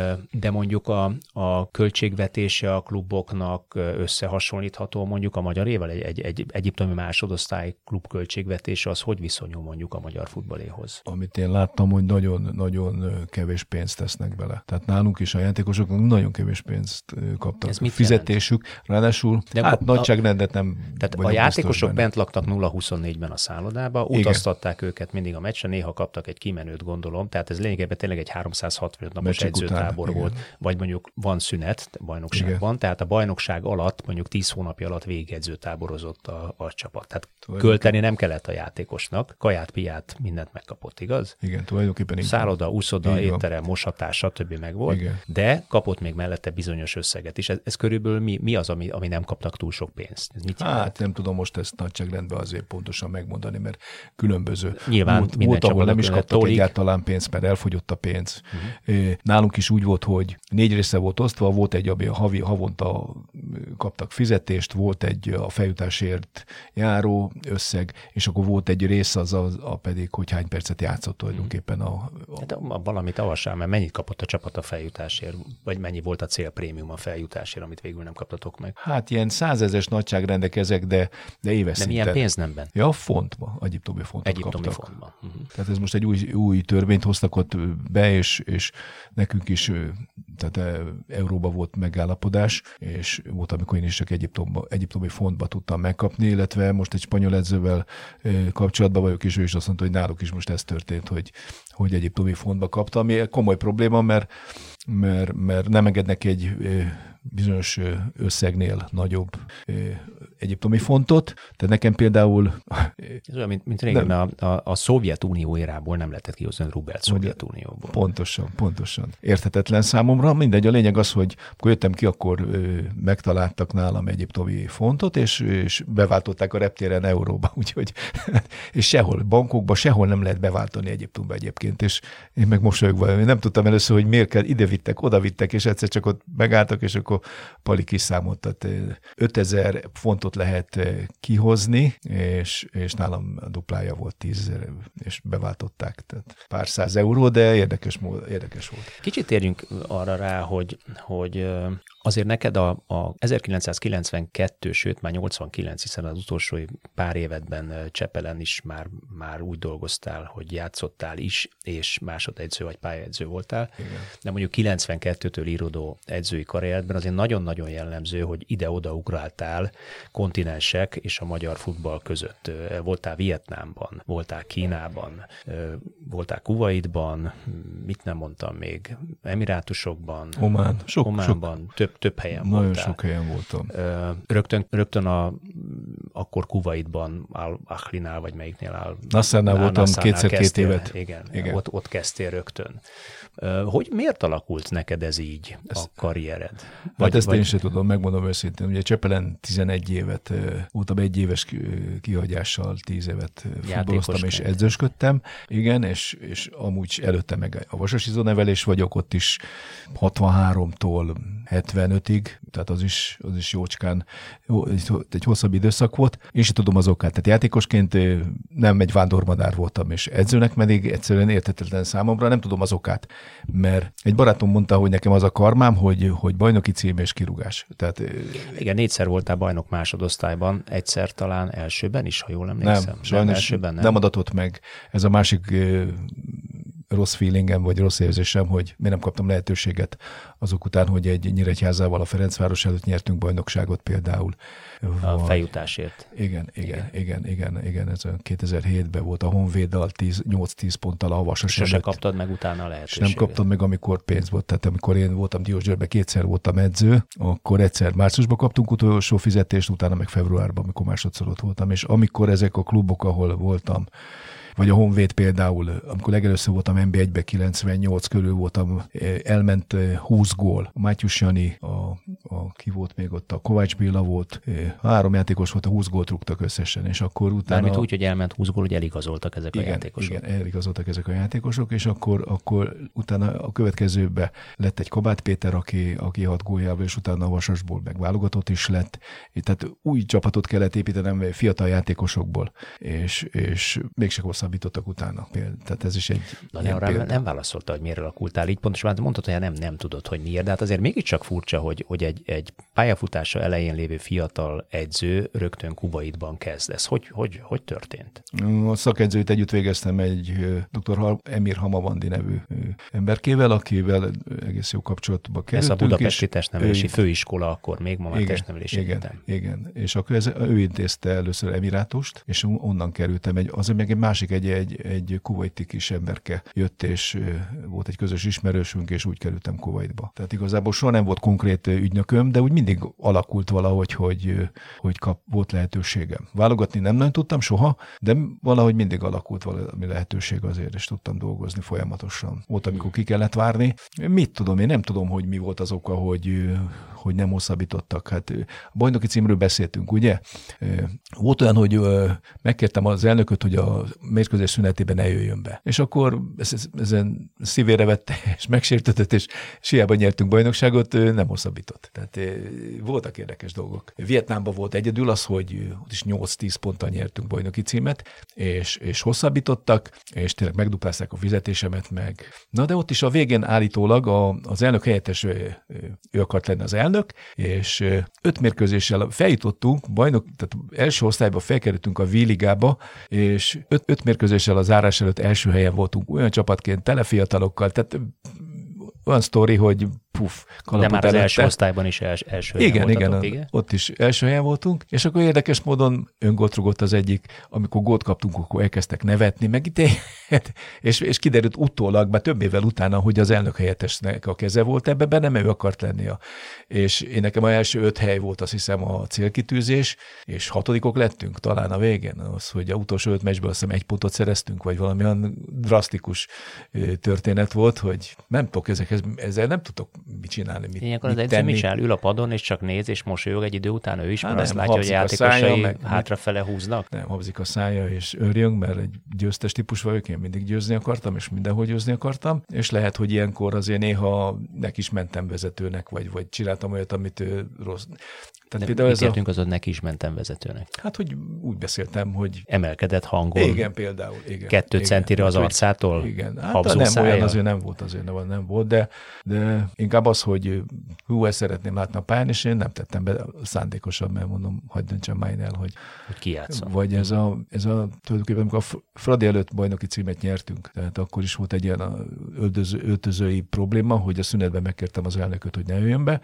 De mondjuk a, a költségvetése a kluboknak összehasonlítható mondjuk a magyaréval? Egy, egy, egy egyiptomi másodosztály klub költségvetése az hogy viszonyul mondjuk a magyar futballéhoz? Amit én láttam, hogy nagyon-nagyon kevés pénzt tesznek bele. Tehát nálunk is a játékosoknak nagyon kevés pénzt kaptak. Ez mit fizetésük, jelent? Ráadásul de hát a, nagyságrendet nem. Tehát a játékosok bent laktak nulla huszonnégyben a szállodába, utaztatták őket mindig a meccsen, néha kaptak egy kimenőt, gondolom, tehát ez lényegében tényleg egy háromszázhatvanöt napos Meccsik edzőtábor után, volt, igen. Vagy mondjuk van szünet bajnokságban, igen. Tehát a bajnokság alatt, mondjuk tíz hónapja alatt végig edzőtáborozott a, a csapat. Tehát költeni nem kellett a játékosnak, kaját, piát, mindent megkapott, igaz? Igen, tulajdonképpen így. Szálloda, úszoda, étterem, mosatás, stb. Meg volt, igen. De kapott még mellette bizonyos összeget is. Ez, ez körülbelül mi, mi az, ami, ami nem kaptak túl sok pénzt? Ez mit hát jelent? Nem tudom most ezt nagyságrendben azért pontosan megmondani, mert különböző. Nyilván volt, volt ahol nem is kaptak tólik. Egyáltalán pénzt, mert elfogyott a pénz. Uh-huh. Nálunk is úgy volt, hogy négy része volt osztva, volt egy, ami a havi, havonta kaptak fizetést, volt egy a feljutásért járó összeg, és akkor volt egy rész az a, a pedig, hogy hány percet játszott tulajdonképpen a... a... Hát valamit avassál, mert mennyit kapott a csapat a feljutásért, vagy mennyi volt a célprémium a feljutásért, amit végül nem kaptatok meg? Hát ilyen százezes nagyságrendek ezek, de, de éves szinten. De milyen pénznemben? Ja, fontba, egyiptomi fontot egyiptomi kaptak. Fontba. Uh-huh. Tehát ez most egy új, új törvényt hoztak ott be, és, és nekünk is, tehát euróba volt megállapodás, és volt, amikor én is csak Egyiptomba, egyiptomi fontba tudtam megkapni, illetve most egy spanyol edzővel kapcsolatban vagyok, és ő is azt mondta, hogy náluk is most ez történt, hogy, hogy egyiptomi fontba kaptam, ami komoly probléma, mert, mert, mert nem engednek egy bizonyos összegnél nagyobb egyiptomi fontot. Tehát nekem például... Ez olyan, mint, mint régen a, a, a Szovjetunió érából nem lehetett kihozni a rubelt Szovjetunióból. Pontosan, pontosan. Érthetetlen számomra. Mindegy, a lényeg az, hogy amikor jöttem ki, akkor ö, megtaláltak nálam egyiptomi fontot, és, és beváltották a reptéren euróba. Úgyhogy, és sehol, bankokban sehol nem lehet beváltani Egyiptomba egyébként. És én meg mosolyogva, én nem tudtam először, hogy miért kell, ide vittek, oda vittek, és egyszer csak ott megálltak, és akkor Pali kiszámolt, tehát ötezer fontot lehet kihozni, és, és nálam a duplája volt tízezer, és beváltották, tehát pár száz euró, de érdekes, érdekes volt. Kicsit térjünk arra rá, hogy, hogy azért neked a, a ezerkilencszázkilencvenkettő, sőt már nyolcvankilenc, hiszen az utolsó pár évedben Csepelen is már, már úgy dolgoztál, hogy játszottál is, és másodedző vagy pályaedző voltál. Igen. De mondjuk kilencvenkettőtől íródó edzői karrieredben azért nagyon-nagyon jellemző, hogy ide-oda ugráltál kontinensek és a magyar futball között. Voltál Vietnámban, voltál Kínában, voltál Kuwaitban, mit nem mondtam még, Emirátusokban, Omán, sok, Ománban, sok. több Több helyen Nagyon voltál. sok helyen voltam. Rögtön, rögtön a, akkor Kuwaitban, Al-Ahlinál, vagy melyiknél áll? Nassernál voltam kétszer két évet. Igen, igen. Ott, ott kezdtél rögtön. Hogy miért alakult neked ez így, ezt, a karriered? Vagy, hát ezt vagy... én sem tudom, megmondom őszintén. Ugye Csepelen tizenegy évet, voltam egy éves kihagyással, tíz évet futballoztam és edzősködtem. Igen, és, és amúgy előtte meg a vasasizó nevelés vagyok, ott is hatvanháromtól hetvenötig, tehát az is, az is jócskán egy hosszabb időszak volt. Én sem tudom az okát. Tehát játékosként nem egy vándormadár voltam, és edzőnek pedig egyszerűen érthetetlen számomra, nem tudom az okát. Mert egy barátom mondta, hogy nekem az a karmám, hogy, hogy bajnoki cím és kirúgás. Tehát, igen, négyszer voltál bajnok másodosztályban, egyszer talán elsőben is, ha jól emlékszem. Nem, sajnos nem, elsőben nem. nem adatott meg. Ez a másik rossz feelingem, vagy rossz érzésem, hogy miért nem kaptam lehetőséget azok után, hogy egy Nyíregyházával a Ferencváros előtt nyertünk bajnokságot például. A vagy... feljutásért. Igen, igen, igen, igen, igen, ez kétezer-hétben volt a Honvéddal nyolc-tíz ponttal a Vasas előtt. Sose kaptad meg utána a lehetőséget. És nem kaptam meg, amikor pénz volt. Tehát amikor én voltam Diósgyőrben, kétszer voltam edző, akkor egyszer márciusban kaptunk utolsó fizetést, utána meg februárban, amikor másodszor ott voltam. És amikor ezek a klubok, ahol voltam, vagy a Honvéd például, amikor legelőször voltam en bé egyben, kilencvennyolc körül voltam, elment húsz gól. A Mátyus Jani, a, a, ki volt még ott, a Kovács Béla volt, három játékos volt, a húsz gólt rúgtak összesen, és akkor utána... Mármint úgy, hogy elment húsz gól, hogy eligazoltak ezek igen, a játékosok. Igen, eligazoltak ezek a játékosok, és akkor, akkor utána a következőben lett egy Kabát Péter, aki, aki hat góljával, és utána a Vasasból meg válogatott is lett. Tehát új csapatot kellett építenem fiatal játékosokból, és, és mégsem hoztam hosszabbítottak utána. Tehát ez is egy Na, de arra nem válaszolta, hogy miért alakultál így. Pontosan mondtad, hogy nem, nem tudod, hogy miért, de hát azért mégiscsak furcsa, hogy, hogy egy, egy pályafutása elején lévő fiatal edző rögtön Kuwaitban kezd. Ez hogy, hogy, hogy történt? A szakedzőt együtt végeztem egy dr. Emir Hamavandi nevű emberkével, akivel egész jó kapcsolatba kerültünk. Ez a Budapesti Testnevelési Főiskola, akkor még ma már Testnevelési igen, Egyetem. Igen, és akkor ez, ő intézte először Emirátust, és onnan kerültem. Egy, azért meg egy másik, egy, egy, egy kuwaiti kis emberke jött, és volt egy közös ismerősünk, és úgy kerültem Kuwaitba. Tehát igazából soha nem volt konkrét ügynököm, de úgy mindig alakult valahogy, hogy, hogy kap, volt lehetőségem. Válogatni nem nagyon tudtam soha, de valahogy mindig alakult valami lehetőség azért, és tudtam dolgozni folyamatosan. Volt, amikor ki kellett várni. Mit tudom, én nem tudom, hogy mi volt az oka, hogy, hogy nem hosszabbítottak. Hát a bajnoki címről beszéltünk, ugye? Volt olyan, hogy megkértem az elnököt, hogy a mérkőzés szünetében ne jöjjön be. És akkor ezen szívére vette, és megsértetett, és hiába nyertünk bajnokságot, nem hosszabbított. Tehát voltak érdekes dolgok. Vietnámban volt egyedül az, hogy ott is nyolc-tíz ponttal nyertünk bajnoki címet, és, és hosszabbítottak, és tényleg megduplázták a fizetésemet meg. Na de ott is a végén állítólag a, az elnök helyettes, ő akart lenni az elnök, és öt mérkőzéssel feljutottunk, bajnok, tehát első osztályba felkerültünk a V-ligába, és öt, öt mérkőzéssel a zárás előtt első helyen voltunk, olyan csapatként, tele fiatalokkal, tehát olyan sztori, hogy puf, kalapot De már az előtte. első osztályban is els, első helyen igen, voltatok, igen, igen? Ott is első helyen voltunk, és akkor érdekes módon öngolt rugott az egyik, amikor gólt kaptunk, akkor elkezdtek nevetni, meg itt, és, és kiderült utólag, már több évvel utána, hogy az elnök helyettesnek a keze volt ebbe, be nem ő akart lenni. A, és én nekem az első öt hely volt, azt hiszem, a célkitűzés, és hatodikok lettünk talán a végén, az, hogy a utolsó öt meccsből azt hiszem egy pontot szereztünk, vagy valami olyan drasztikus történet volt, hogy nem tudok ezekhez, ezzel nem tudok mit csinálni, mit, Ilyenkor mit az edző tenni. mit csinál? Ül a padon, és csak néz, és mosolyog egy idő után, ő is, Há, mert azt nem, látja, hogy a habzik a szája, játékosai meg hátrafele húznak? Nem, habzik a szája, és örjön, mert egy győztes típus vagyok, én mindig győzni akartam, és mindenhol győzni akartam, és lehet, hogy ilyenkor azért néha neki is mentem vezetőnek, vagy, vagy csináltam olyat, amit ő rossz. Tehát például ez értünk a... azon, neki is mentem vezetőnek. Hát, hogy úgy beszéltem, hogy... Emelkedett hangon. Igen, például. Igen, kettő igen, centire az hogy, arcától. Igen. Hát nem szája. Olyan azért nem volt, azért nem, nem volt, de, de inkább az, hogy hú, ezt szeretném látni a pályán, és én nem tettem be szándékosan, mert mondom, hagyd döntsem már el, hogy... Hogy kijátszom. Vagy ez a, ez a tulajdonképpen, amikor a Fradi előtt bajnoki címet nyertünk, tehát akkor is volt egy ilyen öltöző, öltözői probléma, hogy a szünetben megkértem az elnököt, hogy ne jöjjön be,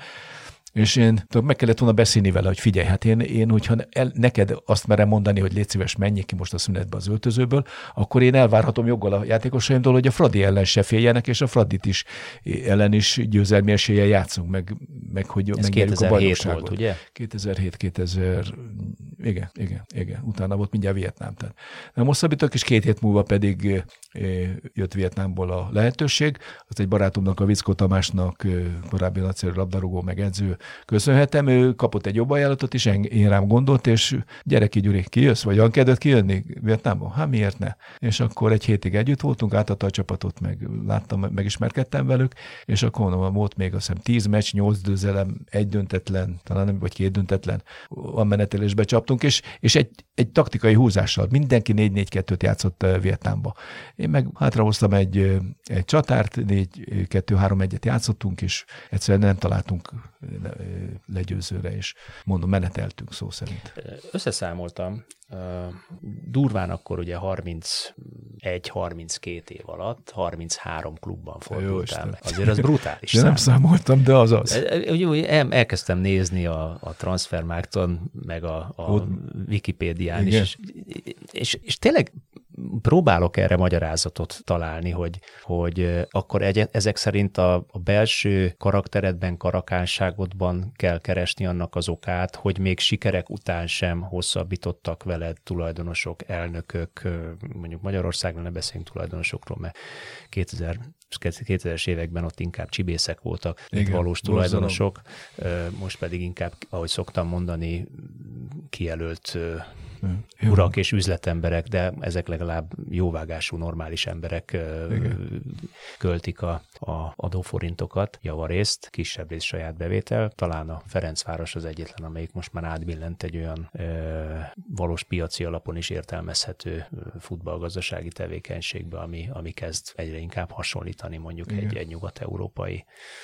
és én tudom, meg kellett volna beszélni vele, hogy figyelj, hát én, én hogyha el, neked azt merem mondani, hogy légy szíves, menjél ki most a szünetbe az öltözőből, akkor én elvárhatom joggal a játékosaimtól, hogy a Fradi ellen se féljenek, és a Fradit is ellen is győzelmi eséllyel játszunk, meg, meg hogy megnyerjük a bajnokságot. Volt, ugye? kétezer-hét kétezer Igen, igen, igen. Utána volt mindjárt Vietnám. Tehát nem hosszabbítok, és két hét múlva pedig jött Vietnámból a lehetőség. Az egy barátomnak, a Vickó Tamásnak, korábbi nagyszerű labdarúgó meg edző köszönhetem. Ő kapott egy jobb ajánlatot, és én rám gondolt, és gyereki Gyuri, kijössz? Vagy van kedved kijönni Vietnámba? Hát miért ne? És akkor egy hétig együtt voltunk, átadta a csapatot, meg láttam, megismerkedtem velük, és akkor mondom, volt még azt hiszem tíz meccs, nyolc győzelem, egy döntetlen, talán nem, vagy két döntetlen, a menetelésbe csaptunk, és, és egy, egy taktikai húzással. Mindenki négy négy kettőt játszott Vietnámba. Én meg hátrahoztam egy, egy csatárt, négy kettő három egyet játszottunk, és egyszerűen nem találtunk legyőzőre, és mondom, meneteltünk szó szerint. Összeszámoltam, durván akkor ugye harmincegy harminckét év alatt harminchárom klubban fordultál meg. Azért az brutális szám. Nem számoltam, de az az. Elkezdtem nézni a, a Transfermarkton, meg a, a Wikipédián is, és, és, és tényleg próbálok erre magyarázatot találni, hogy, hogy akkor egy, ezek szerint a, a belső karakteredben, karakánságodban kell keresni annak az okát, hogy még sikerek után sem hosszabbítottak veled tulajdonosok, elnökök, mondjuk Magyarországon ne beszéljünk tulajdonosokról, mert kétezres években ott inkább csibészek voltak, mint valós tulajdonosok, most pedig inkább, ahogy szoktam mondani, kijelölt urak és üzletemberek, de ezek legalább jóvágású normális emberek Igen. költik a, a adóforintokat, javarészt, kisebb rész saját bevétel. Talán a Ferencváros az egyetlen, amelyik most már átbillent egy olyan ö, valós piaci alapon is értelmezhető futballgazdasági tevékenységbe, ami, ami kezd egyre inkább hasonlítani mondjuk egy, egy nyugat-európai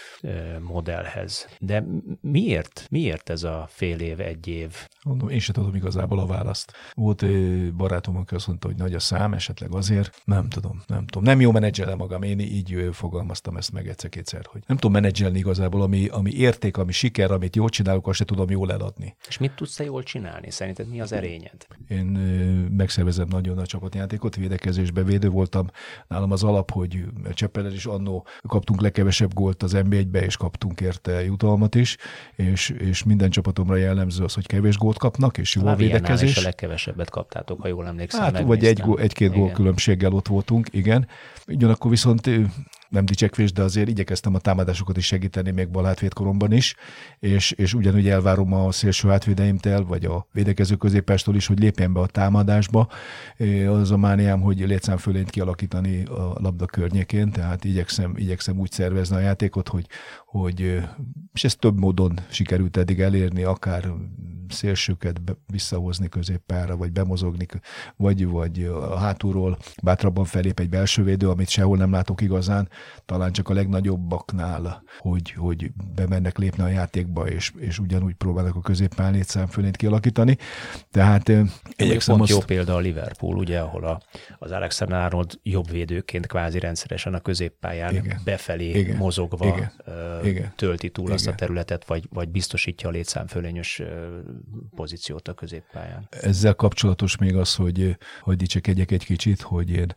ö, modellhez. De miért, miért ez a fél év, egy év? Mondom, én sem tudom igazából a választ. Volt barátom, aki azt mondta, hogy nagy a szám, esetleg azért. Nem tudom, nem tudom. Nem jó menedzselem magam, én így fogalmaztam ezt meg egyszer-kétszer, hogy nem tudom menedzselni igazából, ami, ami érték, ami siker, amit jól csinálok, azt se tudom jól eladni. És mit tudsz te jól csinálni? Szerinted mi az erényed? Én megszervezem nagyon nagy csapatjátékot, védekezésbe védő voltam. Nálam az alap, hogy Cseppellel is annó kaptunk legkevesebb gólt az en bé egybe, és kaptunk érte jutalmat is, és, és minden csapatomra jellemző az, hogy kevés gólt kapnak, és jó a védekezés. És a legkevesebbet kaptátok, ha jól emlékszem. Hát, vagy egy, egy-két gól különbséggel ott voltunk, igen. Ugyanakkor viszont nem dicsekvés, de azért igyekeztem a támadásokat is segíteni még bal hátvédkoromban is, és, és ugyanúgy elvárom a szélső hátvédeimtől, vagy a védekező középpástól is, hogy lépjen be a támadásba. Az a mániám, hogy létszámfölényt kialakítani a labda környékén, tehát igyekszem, igyekszem úgy szervezni a játékot, hogy, hogy és ezt több módon sikerült eddig elérni, akár szélsőket be, visszahozni középpályára, vagy bemozogni, vagy, vagy a hátulról bátrabban felép egy belső védő, amit sehol nem látok igazán, talán csak a legnagyobbaknál, hogy, hogy bemennek lépni a játékba, és, és ugyanúgy próbálnak a középpályán létszámfölényt kialakítani. Tehát igyekszem pont azt... jó példa a Liverpool, ugye, ahol a, az Alexander-Arnold jobbvédőként kvázi rendszeresen a középpályán Igen. befelé Igen. mozogva Igen. Uh, Igen. tölti túl Igen. azt a területet, vagy, vagy biztosítja a létszámfölényes uh, pozíciót a középpályán. Ezzel kapcsolatos még az, hogy, hogy dicsekedjek egy kicsit, hogy én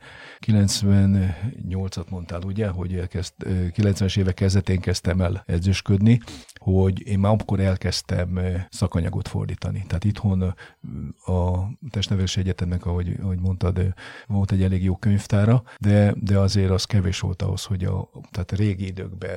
kilencvennyolcat mondtál, ugye, hogy elkezd, kilencvenes évek kezdetén kezdtem el edzősködni, hogy én már akkor elkezdtem szakanyagot fordítani. Tehát itthon a Testnevelési Egyetemnek, ahogy, ahogy mondtad, volt egy elég jó könyvtára, de, de azért az kevés volt ahhoz, hogy a, tehát a régi időkben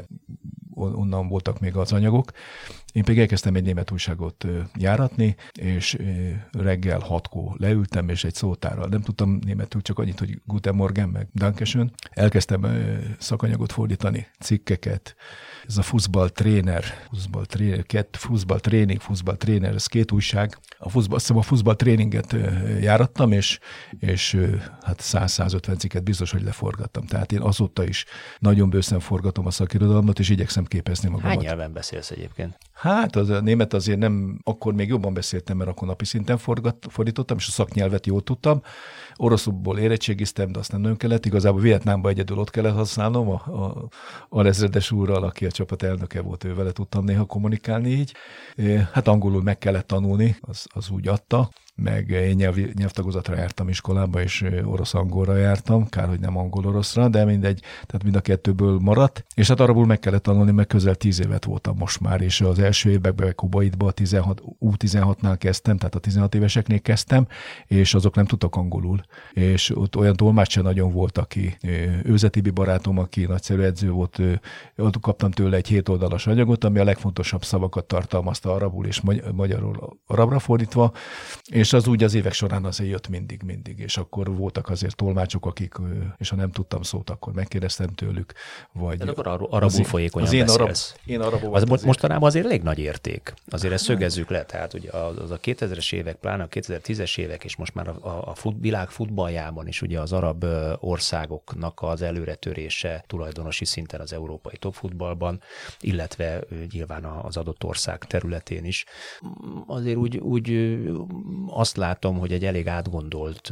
onnan voltak még az anyagok. Én pedig elkezdtem egy német újságot járatni, és reggel hatkor leültem, és egy szótárral, nem tudtam németül, csak annyit, hogy Guten Morgen, meg Dankeschön. Elkezdtem szakanyagot fordítani, cikkeket. Ez a Fußball-Trainer, Fußball-Trainer, Fußball-Training, Fußball-Trainer, ez két újság. A fußball, azt hiszem a Fußball-Tréninget járattam, és, és hát száz-százötven cikket biztos, hogy leforgattam. Tehát én azóta is nagyon bőszen forgatom a szakirodalmat, és igyekszem képezni magamat. Hány nyelven beszélsz egyébként? Hát az a német azért nem, akkor még jobban beszéltem, mert akkor napi szinten forgat, fordítottam, és a szaknyelvet jól tudtam. Oroszból érettségiztem, de azt nem nagyon kellett. Igazából Vietnámban egyedül ott kellett használnom, a, a, a lezredes úrral, aki a csapat elnöke volt, ő vele tudtam néha kommunikálni így. Hát angolul meg kellett tanulni, az, az úgy adta. Meg én nyelv, nyelvtagozatra jártam iskolába, és orosz-angolra jártam, kár, hogy nem angol-oroszra, de mindegy, tehát mind a kettőből maradt. És hát arabul meg kellett tanulni, mert közel tíz évet voltam most már, és az első években Kubaitban U tizenhatnál kezdtem, tehát a tizenhat éveseknél kezdtem, és azok nem tudtak angolul. És ott olyan tolmács sem nagyon volt, aki Őze Tibi barátom, aki nagyszerű edző volt, ott kaptam tőle egy hét oldalas anyagot, ami a legfontosabb szavakat tartalmazta arabul és magyarul arabra fordítva, és És az úgy az évek során azért jött mindig, mindig, és akkor voltak azért tolmácsok, akik, és ha nem tudtam szót, akkor megkérdeztem tőlük, vagy... De akkor arabul az folyékonyan az beszélsz. Én arabul az azért. Mostanában azért elég nagy érték. Azért ezt szögezzük le, tehát ugye az a kétezres évek, pláne a kétezer-tízes évek, és most már a, a fut, világ futballjában is ugye az arab országoknak az előretörése tulajdonosi szinten az európai topfutballban, illetve nyilván az adott ország területén is. Azért úgy, úgy azt látom, hogy egy elég átgondolt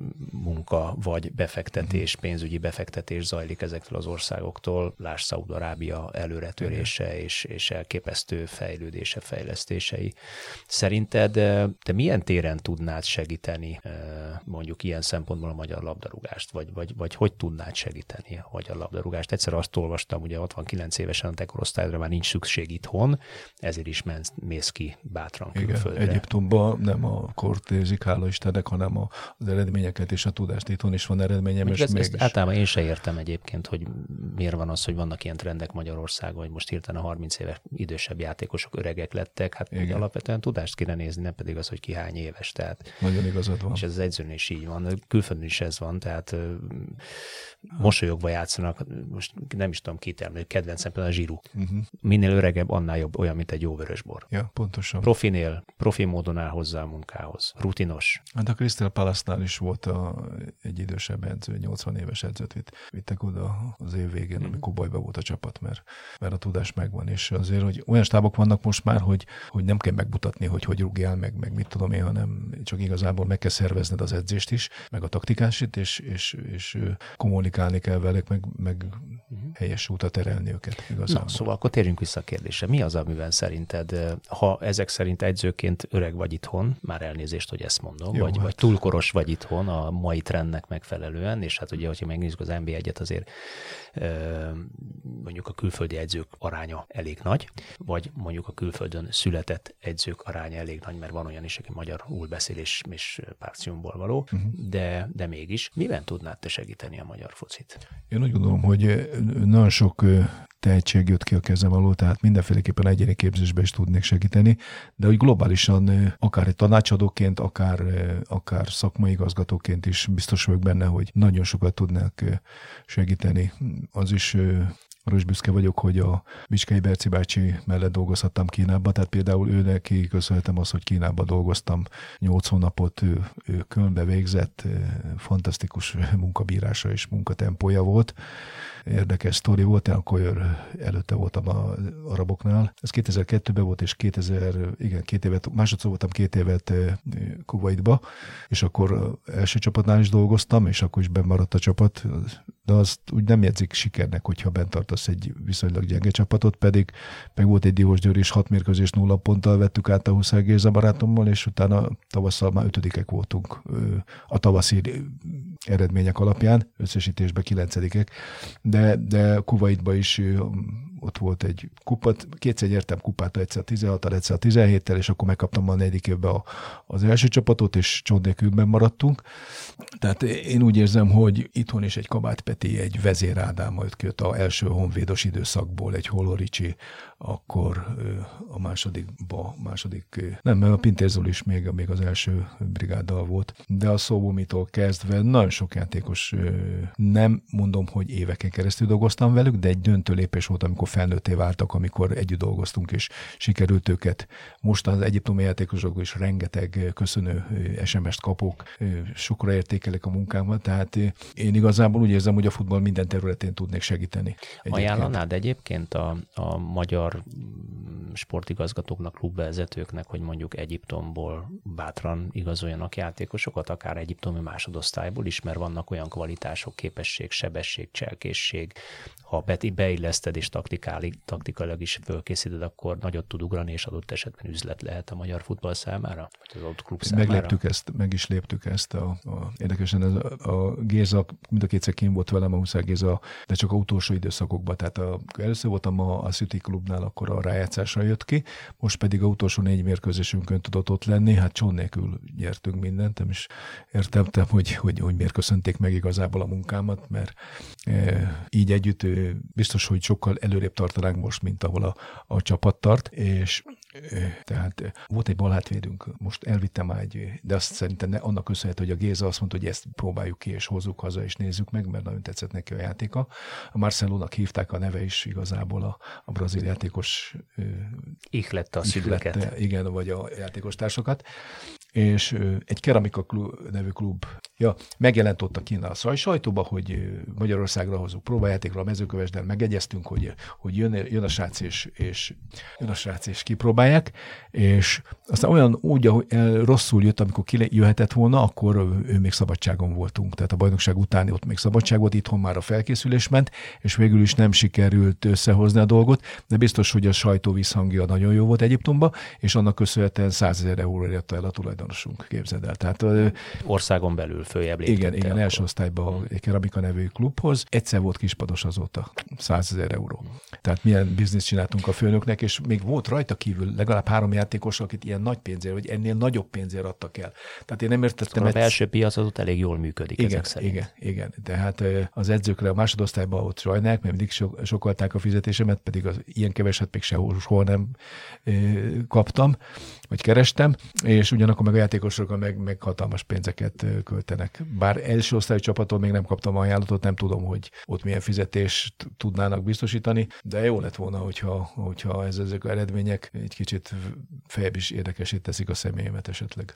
munka vagy befektetés, pénzügyi befektetés zajlik ezektől az országoktól. Lásd Szaúd-Arábia előretörése és, és elképesztő fejlődése, fejlesztései. Szerinted te milyen téren tudnád segíteni mondjuk ilyen szempontból a magyar labdarúgást, vagy, vagy, vagy hogy tudnád segíteni a magyar labdarúgást? Egyszer azt olvastam, ugye hatvankilenc évesen a te korosztályodra már nincs szükség itthon, ezért is mensz, mész ki bátran külföldre. Igen, Egyiptomban nem a kort érzik, hála Istennek, hanem az eredményeket és a tudást. Itthon is van eredményem, és ezt, mégis... ezt általában én se értem egyébként, hogy miért van az, hogy vannak ilyen trendek Magyarországon, hogy most hirtelen a harminc éves idősebb játékosok játékosok öregek lettek, hát igen. Alapvetően tudást kéne nézni, nem pedig az, hogy ki hány éves. Tehát, nagyon igazad van. És ez az edzőn is így van, külföldön is ez van, tehát mosolyogva játszanak, most nem is tudom kitermelni, kedvencem például a Giroud. Uh-huh. Minél öregebb, annál jobb, olyan, mint egy jó vörösbor. Ja, pontosan. Profinél, profi módon áll hozzá a munkához. Rutinos. Hát a Crystal Palace-nál is volt a, egy idősebb edző, nyolcvan éves edzőt vitt, vittek oda az év végén, uh-huh. amikor bajba volt a csapat, mert, mert a tudás megvan. És azért, hogy olyan stábok vannak most már, hogy, hogy nem kell megmutatni, hogy hogy rúgjál, meg, meg mit tudom én, hanem csak igazából meg kell szervezned az edzést is, meg a taktikásit, és, és, és kommunikálni kell velük, meg, meg uh-huh. helyes útra terelni őket igazából. Na, szóval akkor térjünk vissza a kérdésre. Mi az, amiben szerinted, ha ezek szerint edzőként öreg vagy itthon, már elnézést, hogy ezt mondom, Jó, vagy, hát. vagy túlkoros vagy itthon a mai trendnek megfelelően, és hát ugye, hogyha megnézzük az en bé egyet, azért mondjuk a külföldi edzők aránya elég nagy, vagy mondjuk a külföldön született edzők aránya elég nagy, mert van olyan is, aki magyarul beszél és, és Páciumból való, uh-huh. de, de mégis. Miben tudnád te segíteni a magyar focit? Én úgy gondolom, hogy nagyon sok tehetség jött ki a kezem alól, tehát mindenféleképpen egyéni képzésbe is tudnék segíteni, de hogy globálisan akár egy tanácsadóként, akár, akár szakmai igazgatóként is biztos vagyok benne, hogy nagyon sokat tudnák segíteni. Az is arra is büszke vagyok, hogy a Bicskei Berci bácsi mellett dolgozhattam Kínában, tehát például ő neki köszönhetem azt, hogy Kínában dolgoztam nyolc hónapot, ő, ő Kölnbe végzett, fantasztikus munkabírása és munkatempója volt. Érdekes sztori volt, én akkor előtte voltam az araboknál. Ez kétezer-kettőben volt, és kétezer, igen, két évet, másodszor voltam két évet Kuwaitba, és akkor első csapatnál is dolgoztam, és akkor is bemaradt a csapat, de azt úgy nem jegyzik sikernek, hogyha bent tartasz egy viszonylag gyenge csapatot, pedig meg volt egy Diósgyőr is, hat mérkőzés nulla ponttal vettük át a Huszár Géza barátommal, és utána tavasszal már ötödikek voltunk a tavaszi eredmények alapján, összesítésben kilencedikek, de, de Kuwaitban is ott volt egy kupat, kétszer nyertem kupát, egyszer a tizenhattal, egyszer a tizenhéttel, és akkor megkaptam a negyedik évben a, az első csapatot, és csont nélkülben maradtunk. Tehát én úgy érzem, hogy itthon is egy Kabát Peti, egy Vezér Ádám jött ki az első honvédos időszakból, egy Holoricsi, akkor a másodikba, második, nem, mert a Pintér Zoli is még, még az első brigáddal volt, de a Szóbomitól kezdve nagyon sok játékos, nem mondom, hogy éveken keresztül dolgoztam velük, de egy döntő lépés volt, amikor felnőtté váltak, amikor együtt dolgoztunk, és sikerült őket. Most az egyiptomi játékosok is rengeteg köszönő es em est kapok, sokra értékelek a munkámat, tehát én igazából úgy érzem, hogy a futball minden területén tudnék segíteni. Egyébként. Ajánlanád egyébként a, a magyar sportigazgatóknak, klubvezetőknek, hogy mondjuk Egyiptomból bátran igazoljanak játékosokat, akár egyiptomi másodosztályból is, mert vannak olyan kvalitások, képesség, sebesség, cselkészség, ha beilleszted és taktikailag is fölkészíted, akkor nagyot tud ugrani, és adott esetben üzlet lehet a magyar futball számára, vagy az adott klub számára. Megléptük ezt, meg is léptük ezt. A, a, érdekesen ez a, a Géza, mind a kétszer kint volt velem a Huszár Géza, de csak a utolsó időszakokban. Tehát a, először voltam a, a City klubnál, akkor a rájátszásra jött ki, most pedig a utolsó négy mérkőzésünkön tudott ott lenni, hát csont nélkül nyertünk mindent, nem is értettem, hogy, hogy, hogy miért köszönték meg igazából a munkámat, mert e, így együtt biztos, hogy sokkal előrébb tartanánk most, mint ahol a, a csapat tart, és tehát volt egy balhátvédünk, most elvittem már egy, de azt szerintem ne, annak köszönhető, hogy a Géza azt mondta, hogy ezt próbáljuk ki, és hozzuk haza, és nézzük meg, mert nagyon tetszett neki a játéka. A Marcelónak hívták, a neve is igazából a, a brazil játékos. Ihlette a szülőket. Igen, vagy a játékos társakat. És egy Keramika klub, nevű klub, ja, megjelent ott a kínál a sajtóba, hogy Magyarországra hozunk próbajátékra, a Mezőkövesden megegyeztünk, hogy, hogy jön, jön a srác és, és jön a srác és kipróbálják, és aztán olyan úgy, ahogy rosszul jött, amikor kijöhetett volna, akkor ő még szabadságon voltunk. Tehát a bajnokság után ott még szabadság volt, itthon már a felkészülés ment, és végül is nem sikerült összehozni a dolgot, de biztos, hogy a sajtó visszhangja nagyon jó volt Egyiptomba, és annak köszönhetően százezer euróra érte el a tulajdonosunk, képzeld el. Tehát, országon belül följebb léptette. Igen, igen, akkor. első osztályban egy Keramika nevű klubhoz. Egyszer volt kispados azóta, százezer euró. Tehát milyen bizniszt csináltunk a főnöknek, és még volt rajta kívül legalább három játékos, akit ilyen nagy pénzért, vagy ennél nagyobb pénzért adtak el. Tehát én nem értettem. Szóval a belső piac az ott elég jól működik igen, ezek szerint. Igen, igen. Tehát az edzőkre a másodosztályban ott sajnálják, mert mindig so- sokalták a fizetésemet, pedig az ilyen keveset még sehol, soha nem kaptam, vagy kerestem, és ugyanakkor meg a játékosokra meg, meg hatalmas pénzeket költenek. Bár első osztályú csapattól még nem kaptam ajánlatot, nem tudom, hogy ott milyen fizetést tudnának biztosítani, de jó lett volna, hogyha, hogyha ez, ezek az eredmények egy kicsit feljebb is érdekesé teszik a személyemet esetleg.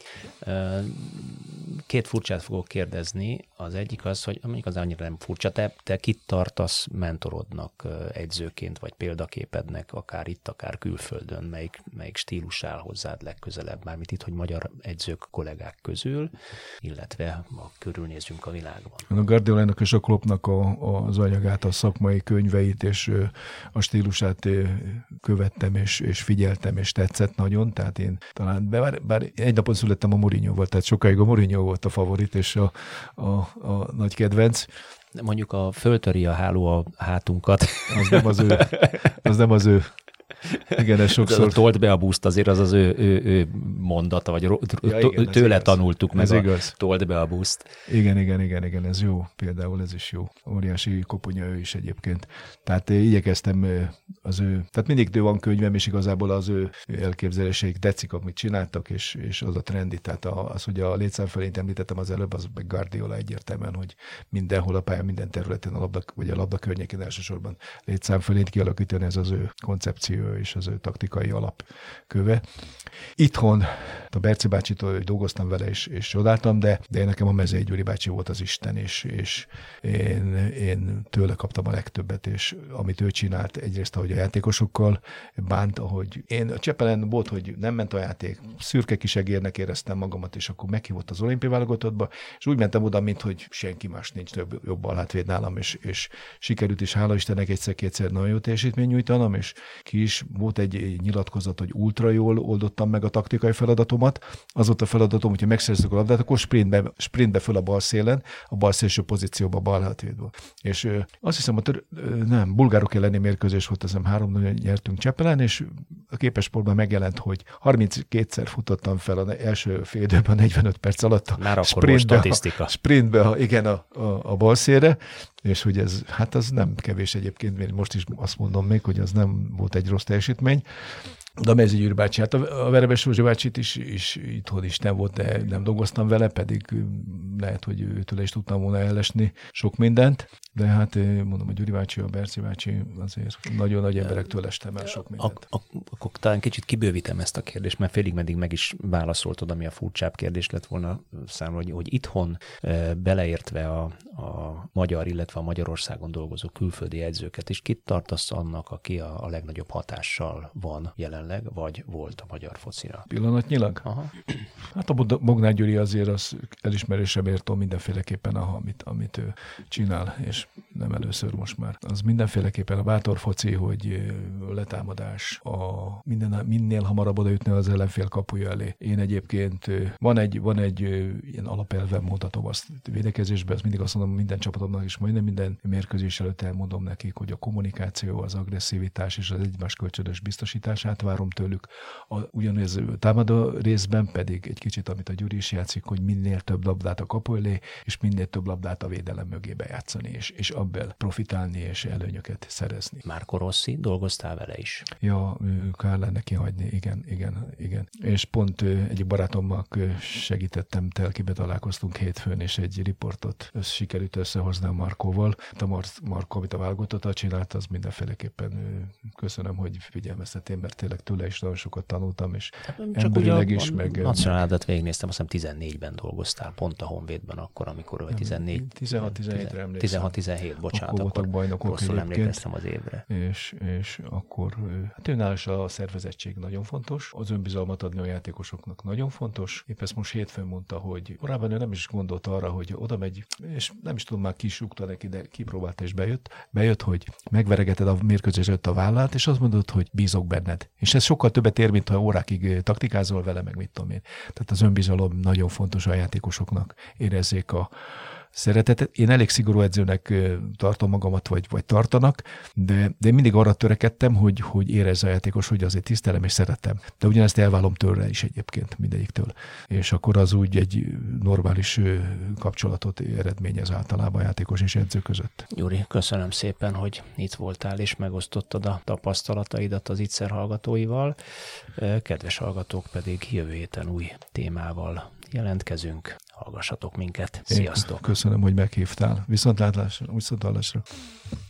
Két furcsát fogok kérdezni. Az egyik az, hogy mondjuk az annyira nem furcsa, te, te kit tartasz mentorodnak edzőként, vagy példaképednek, akár itt, akár külföldön, melyik, melyik stílus áll hozzád legközelebb, mármint itt, hogy magyar edzők kollégák közül, illetve ma körülnézzünk a világban. A Guardiolának és a Kloppnak a, az anyagát, a szakmai könyveit és a stílusát követtem, és, és figyeltem, és tetszett nagyon, tehát én talán, bár, bár egy napon születtem a Mourinho-val, tehát sokáig a Mourinho volt a favorit, és a, a, a nagy kedvenc. Mondjuk a föltöri a háló a hátunkat. Az nem az ő, az nem az ő. Igen, ez sokszor... Tolt be a buszt, azért az az ő, ő, ő mondata, vagy ja, igen, tőle tanultuk meg a tolt be a buszt. Igen, igen, igen, igen, ez jó. Például ez is jó. Óriási koponya ő is egyébként. Tehát igyekeztem az ő... Tehát mindig ő van könyvem, és igazából az ő elképzeléseik tetszik, amit csináltak, és, és az a trendi. Tehát az, hogy a létszámfelényt említettem az előbb, az meg Guardiola egyértelműen, hogy mindenhol a pályán, minden területen, a labda, vagy a labda környékén elsősorban létszámfelényt kialakítani, ez az ő koncepció és az ő taktikai alapköve. Itthon a Berci bácsitól dolgoztam vele, és, és csodáltam, de, de nekem a Mezei Gyuri bácsi volt az Isten, és, és én, én tőle kaptam a legtöbbet, és amit ő csinált, egyrészt, ahogy a játékosokkal bánt, ahogy én a Csepelen volt, hogy nem ment a játék, szürke kis egérnek éreztem magamat, és akkor meghívott az olimpiai válogatottba, és úgy mentem oda, mint hogy senki más nincs több jobb balhátvéd nálam, és, és sikerült is, hála Istennek, egyszer-kétszer nagyon jó teljesítmény nyújtanom, és ki is volt egy nyilatkozat, hogy ultra jól oldottam meg a taktikai feladatomat. Az volt a feladatom, hogyha megszerzük a labdát, akkor sprintbe, sprintbe föl a bal szélen, a bal szélső pozícióba, a bal hátvédből. És ö, azt hiszem, a tör, ö, nem, bulgárok elleni mérkőzés volt, azt hiszem három nyertünk Csepelen, és a képesportban megjelent, hogy harminckétszer futottam fel az első fél időben negyvenöt perc alatt a sprintbe, a, sprintbe a, igen, a, a, a bal szélre, és hogy ez, hát az nem kevés egyébként, mert most is azt mondom még, hogy az nem volt egy rossz teljesítmény. De a Mezei Gyuri bácsi, hát a Verebes Józsi bácsit is, is itthon is nem volt, de nem dolgoztam vele, pedig lehet, hogy őtől is tudtam volna elesni sok mindent, de hát mondom, a Gyuri bácsi, a Berci bácsi azért nagyon nagy emberektől estem el sok mindent. Ak- ak- akkor talán kicsit kibővítem ezt a kérdést, mert félig meddig meg is válaszoltad, ami a furcsább kérdés lett volna számomra, hogy, hogy itthon beleértve a, a magyar, illetve a Magyarországon dolgozó külföldi edzőket, és kit tartasz annak, aki a, a legnagyobb hatással van jelen vagy volt a magyar focira. Pillanatnyilag? Aha. Hát a Bognár Gyuri azért az elismerésre méltó mindenféleképpen, amit, amit ő csinál, és nem először most már. Az mindenféleképpen a bátor foci, hogy letámadás, a minden, minél hamarabb odaütni az ellenfél kapuja elé. Én egyébként van egy, van egy ilyen alapelvem, mondhatom azt védekezésben, azt mindig azt mondom minden csapatomnak, és majdnem minden mérkőzés előtt elmondom nekik, hogy a kommunikáció, az agresszivitás és az egymás kölcsönös biztosítását várom tőlük. A, ugyanez támadó részben pedig egy kicsit, amit a Gyuri is játszik, hogy minél több labdát a kapu elé, és minél több labdát a védelem mögébe játszani, és, és abból profitálni, és előnyöket szerezni. Marco Rossi, dolgoztál vele is? Ja, kár lenne kihagyni, igen, igen, igen. És pont egy barátommal segítettem, telkibe találkoztunk hétfőn, és egy riportot össz, sikerült összehozni a Markóval. A Mar- Markó, amit a válogatottal csinált, az mindenféleképpen köszönöm, hogy figyelmeztetém, mert tényleg tőle is nagyon sokat tanultam, és emberileg is, meg... Nacionáladat végignéztem, azt hiszem tizennégyben dolgoztál, pont a Honvédben akkor, amikor vagy tizennégy... tizenhat tizenhétre emlékszem. tizenhat tizenhét, bocsánat, akkor voltak bajnokok rosszul emlékeztem az évre. És, és akkor, hát őnál is a szervezettség nagyon fontos, az önbizalmat adni a játékosoknak nagyon fontos. Épp ezt most hétfőn mondta, hogy korábban ő nem is gondolt arra, hogy oda megy, és nem is tudom, már ki súgta neki, de kipróbálta és bejött. Bejött, hogy megveregeted a mérkőzés előtt a vállát, és azt mondod, hogy bízok benned. És ez sokkal többet ér, mint ha órákig taktikázol vele, meg mit tudom én. Tehát Tehát az önbizalom nagyon fontos a játékosoknak, érezzék a szeretetet. Én elég szigorú edzőnek tartom magamat, vagy, vagy tartanak, de, de én mindig arra törekedtem, hogy, hogy érezze a játékos, hogy azért tisztelem és szeretem. De ugyanezt elvállom tőle is egyébként mindegyiktől. És akkor az úgy egy normális kapcsolatot eredményez általában a játékos és edző között. Gyuri, köszönöm szépen, hogy itt voltál és megosztottad a tapasztalataidat az ITSZER hallgatóival. Kedves hallgatók, pedig jövő héten új témával jelentkezünk. Hallgassatok minket. Sziasztok! Én köszönöm, hogy meghívtál. Viszontlátásra, viszontlátásra.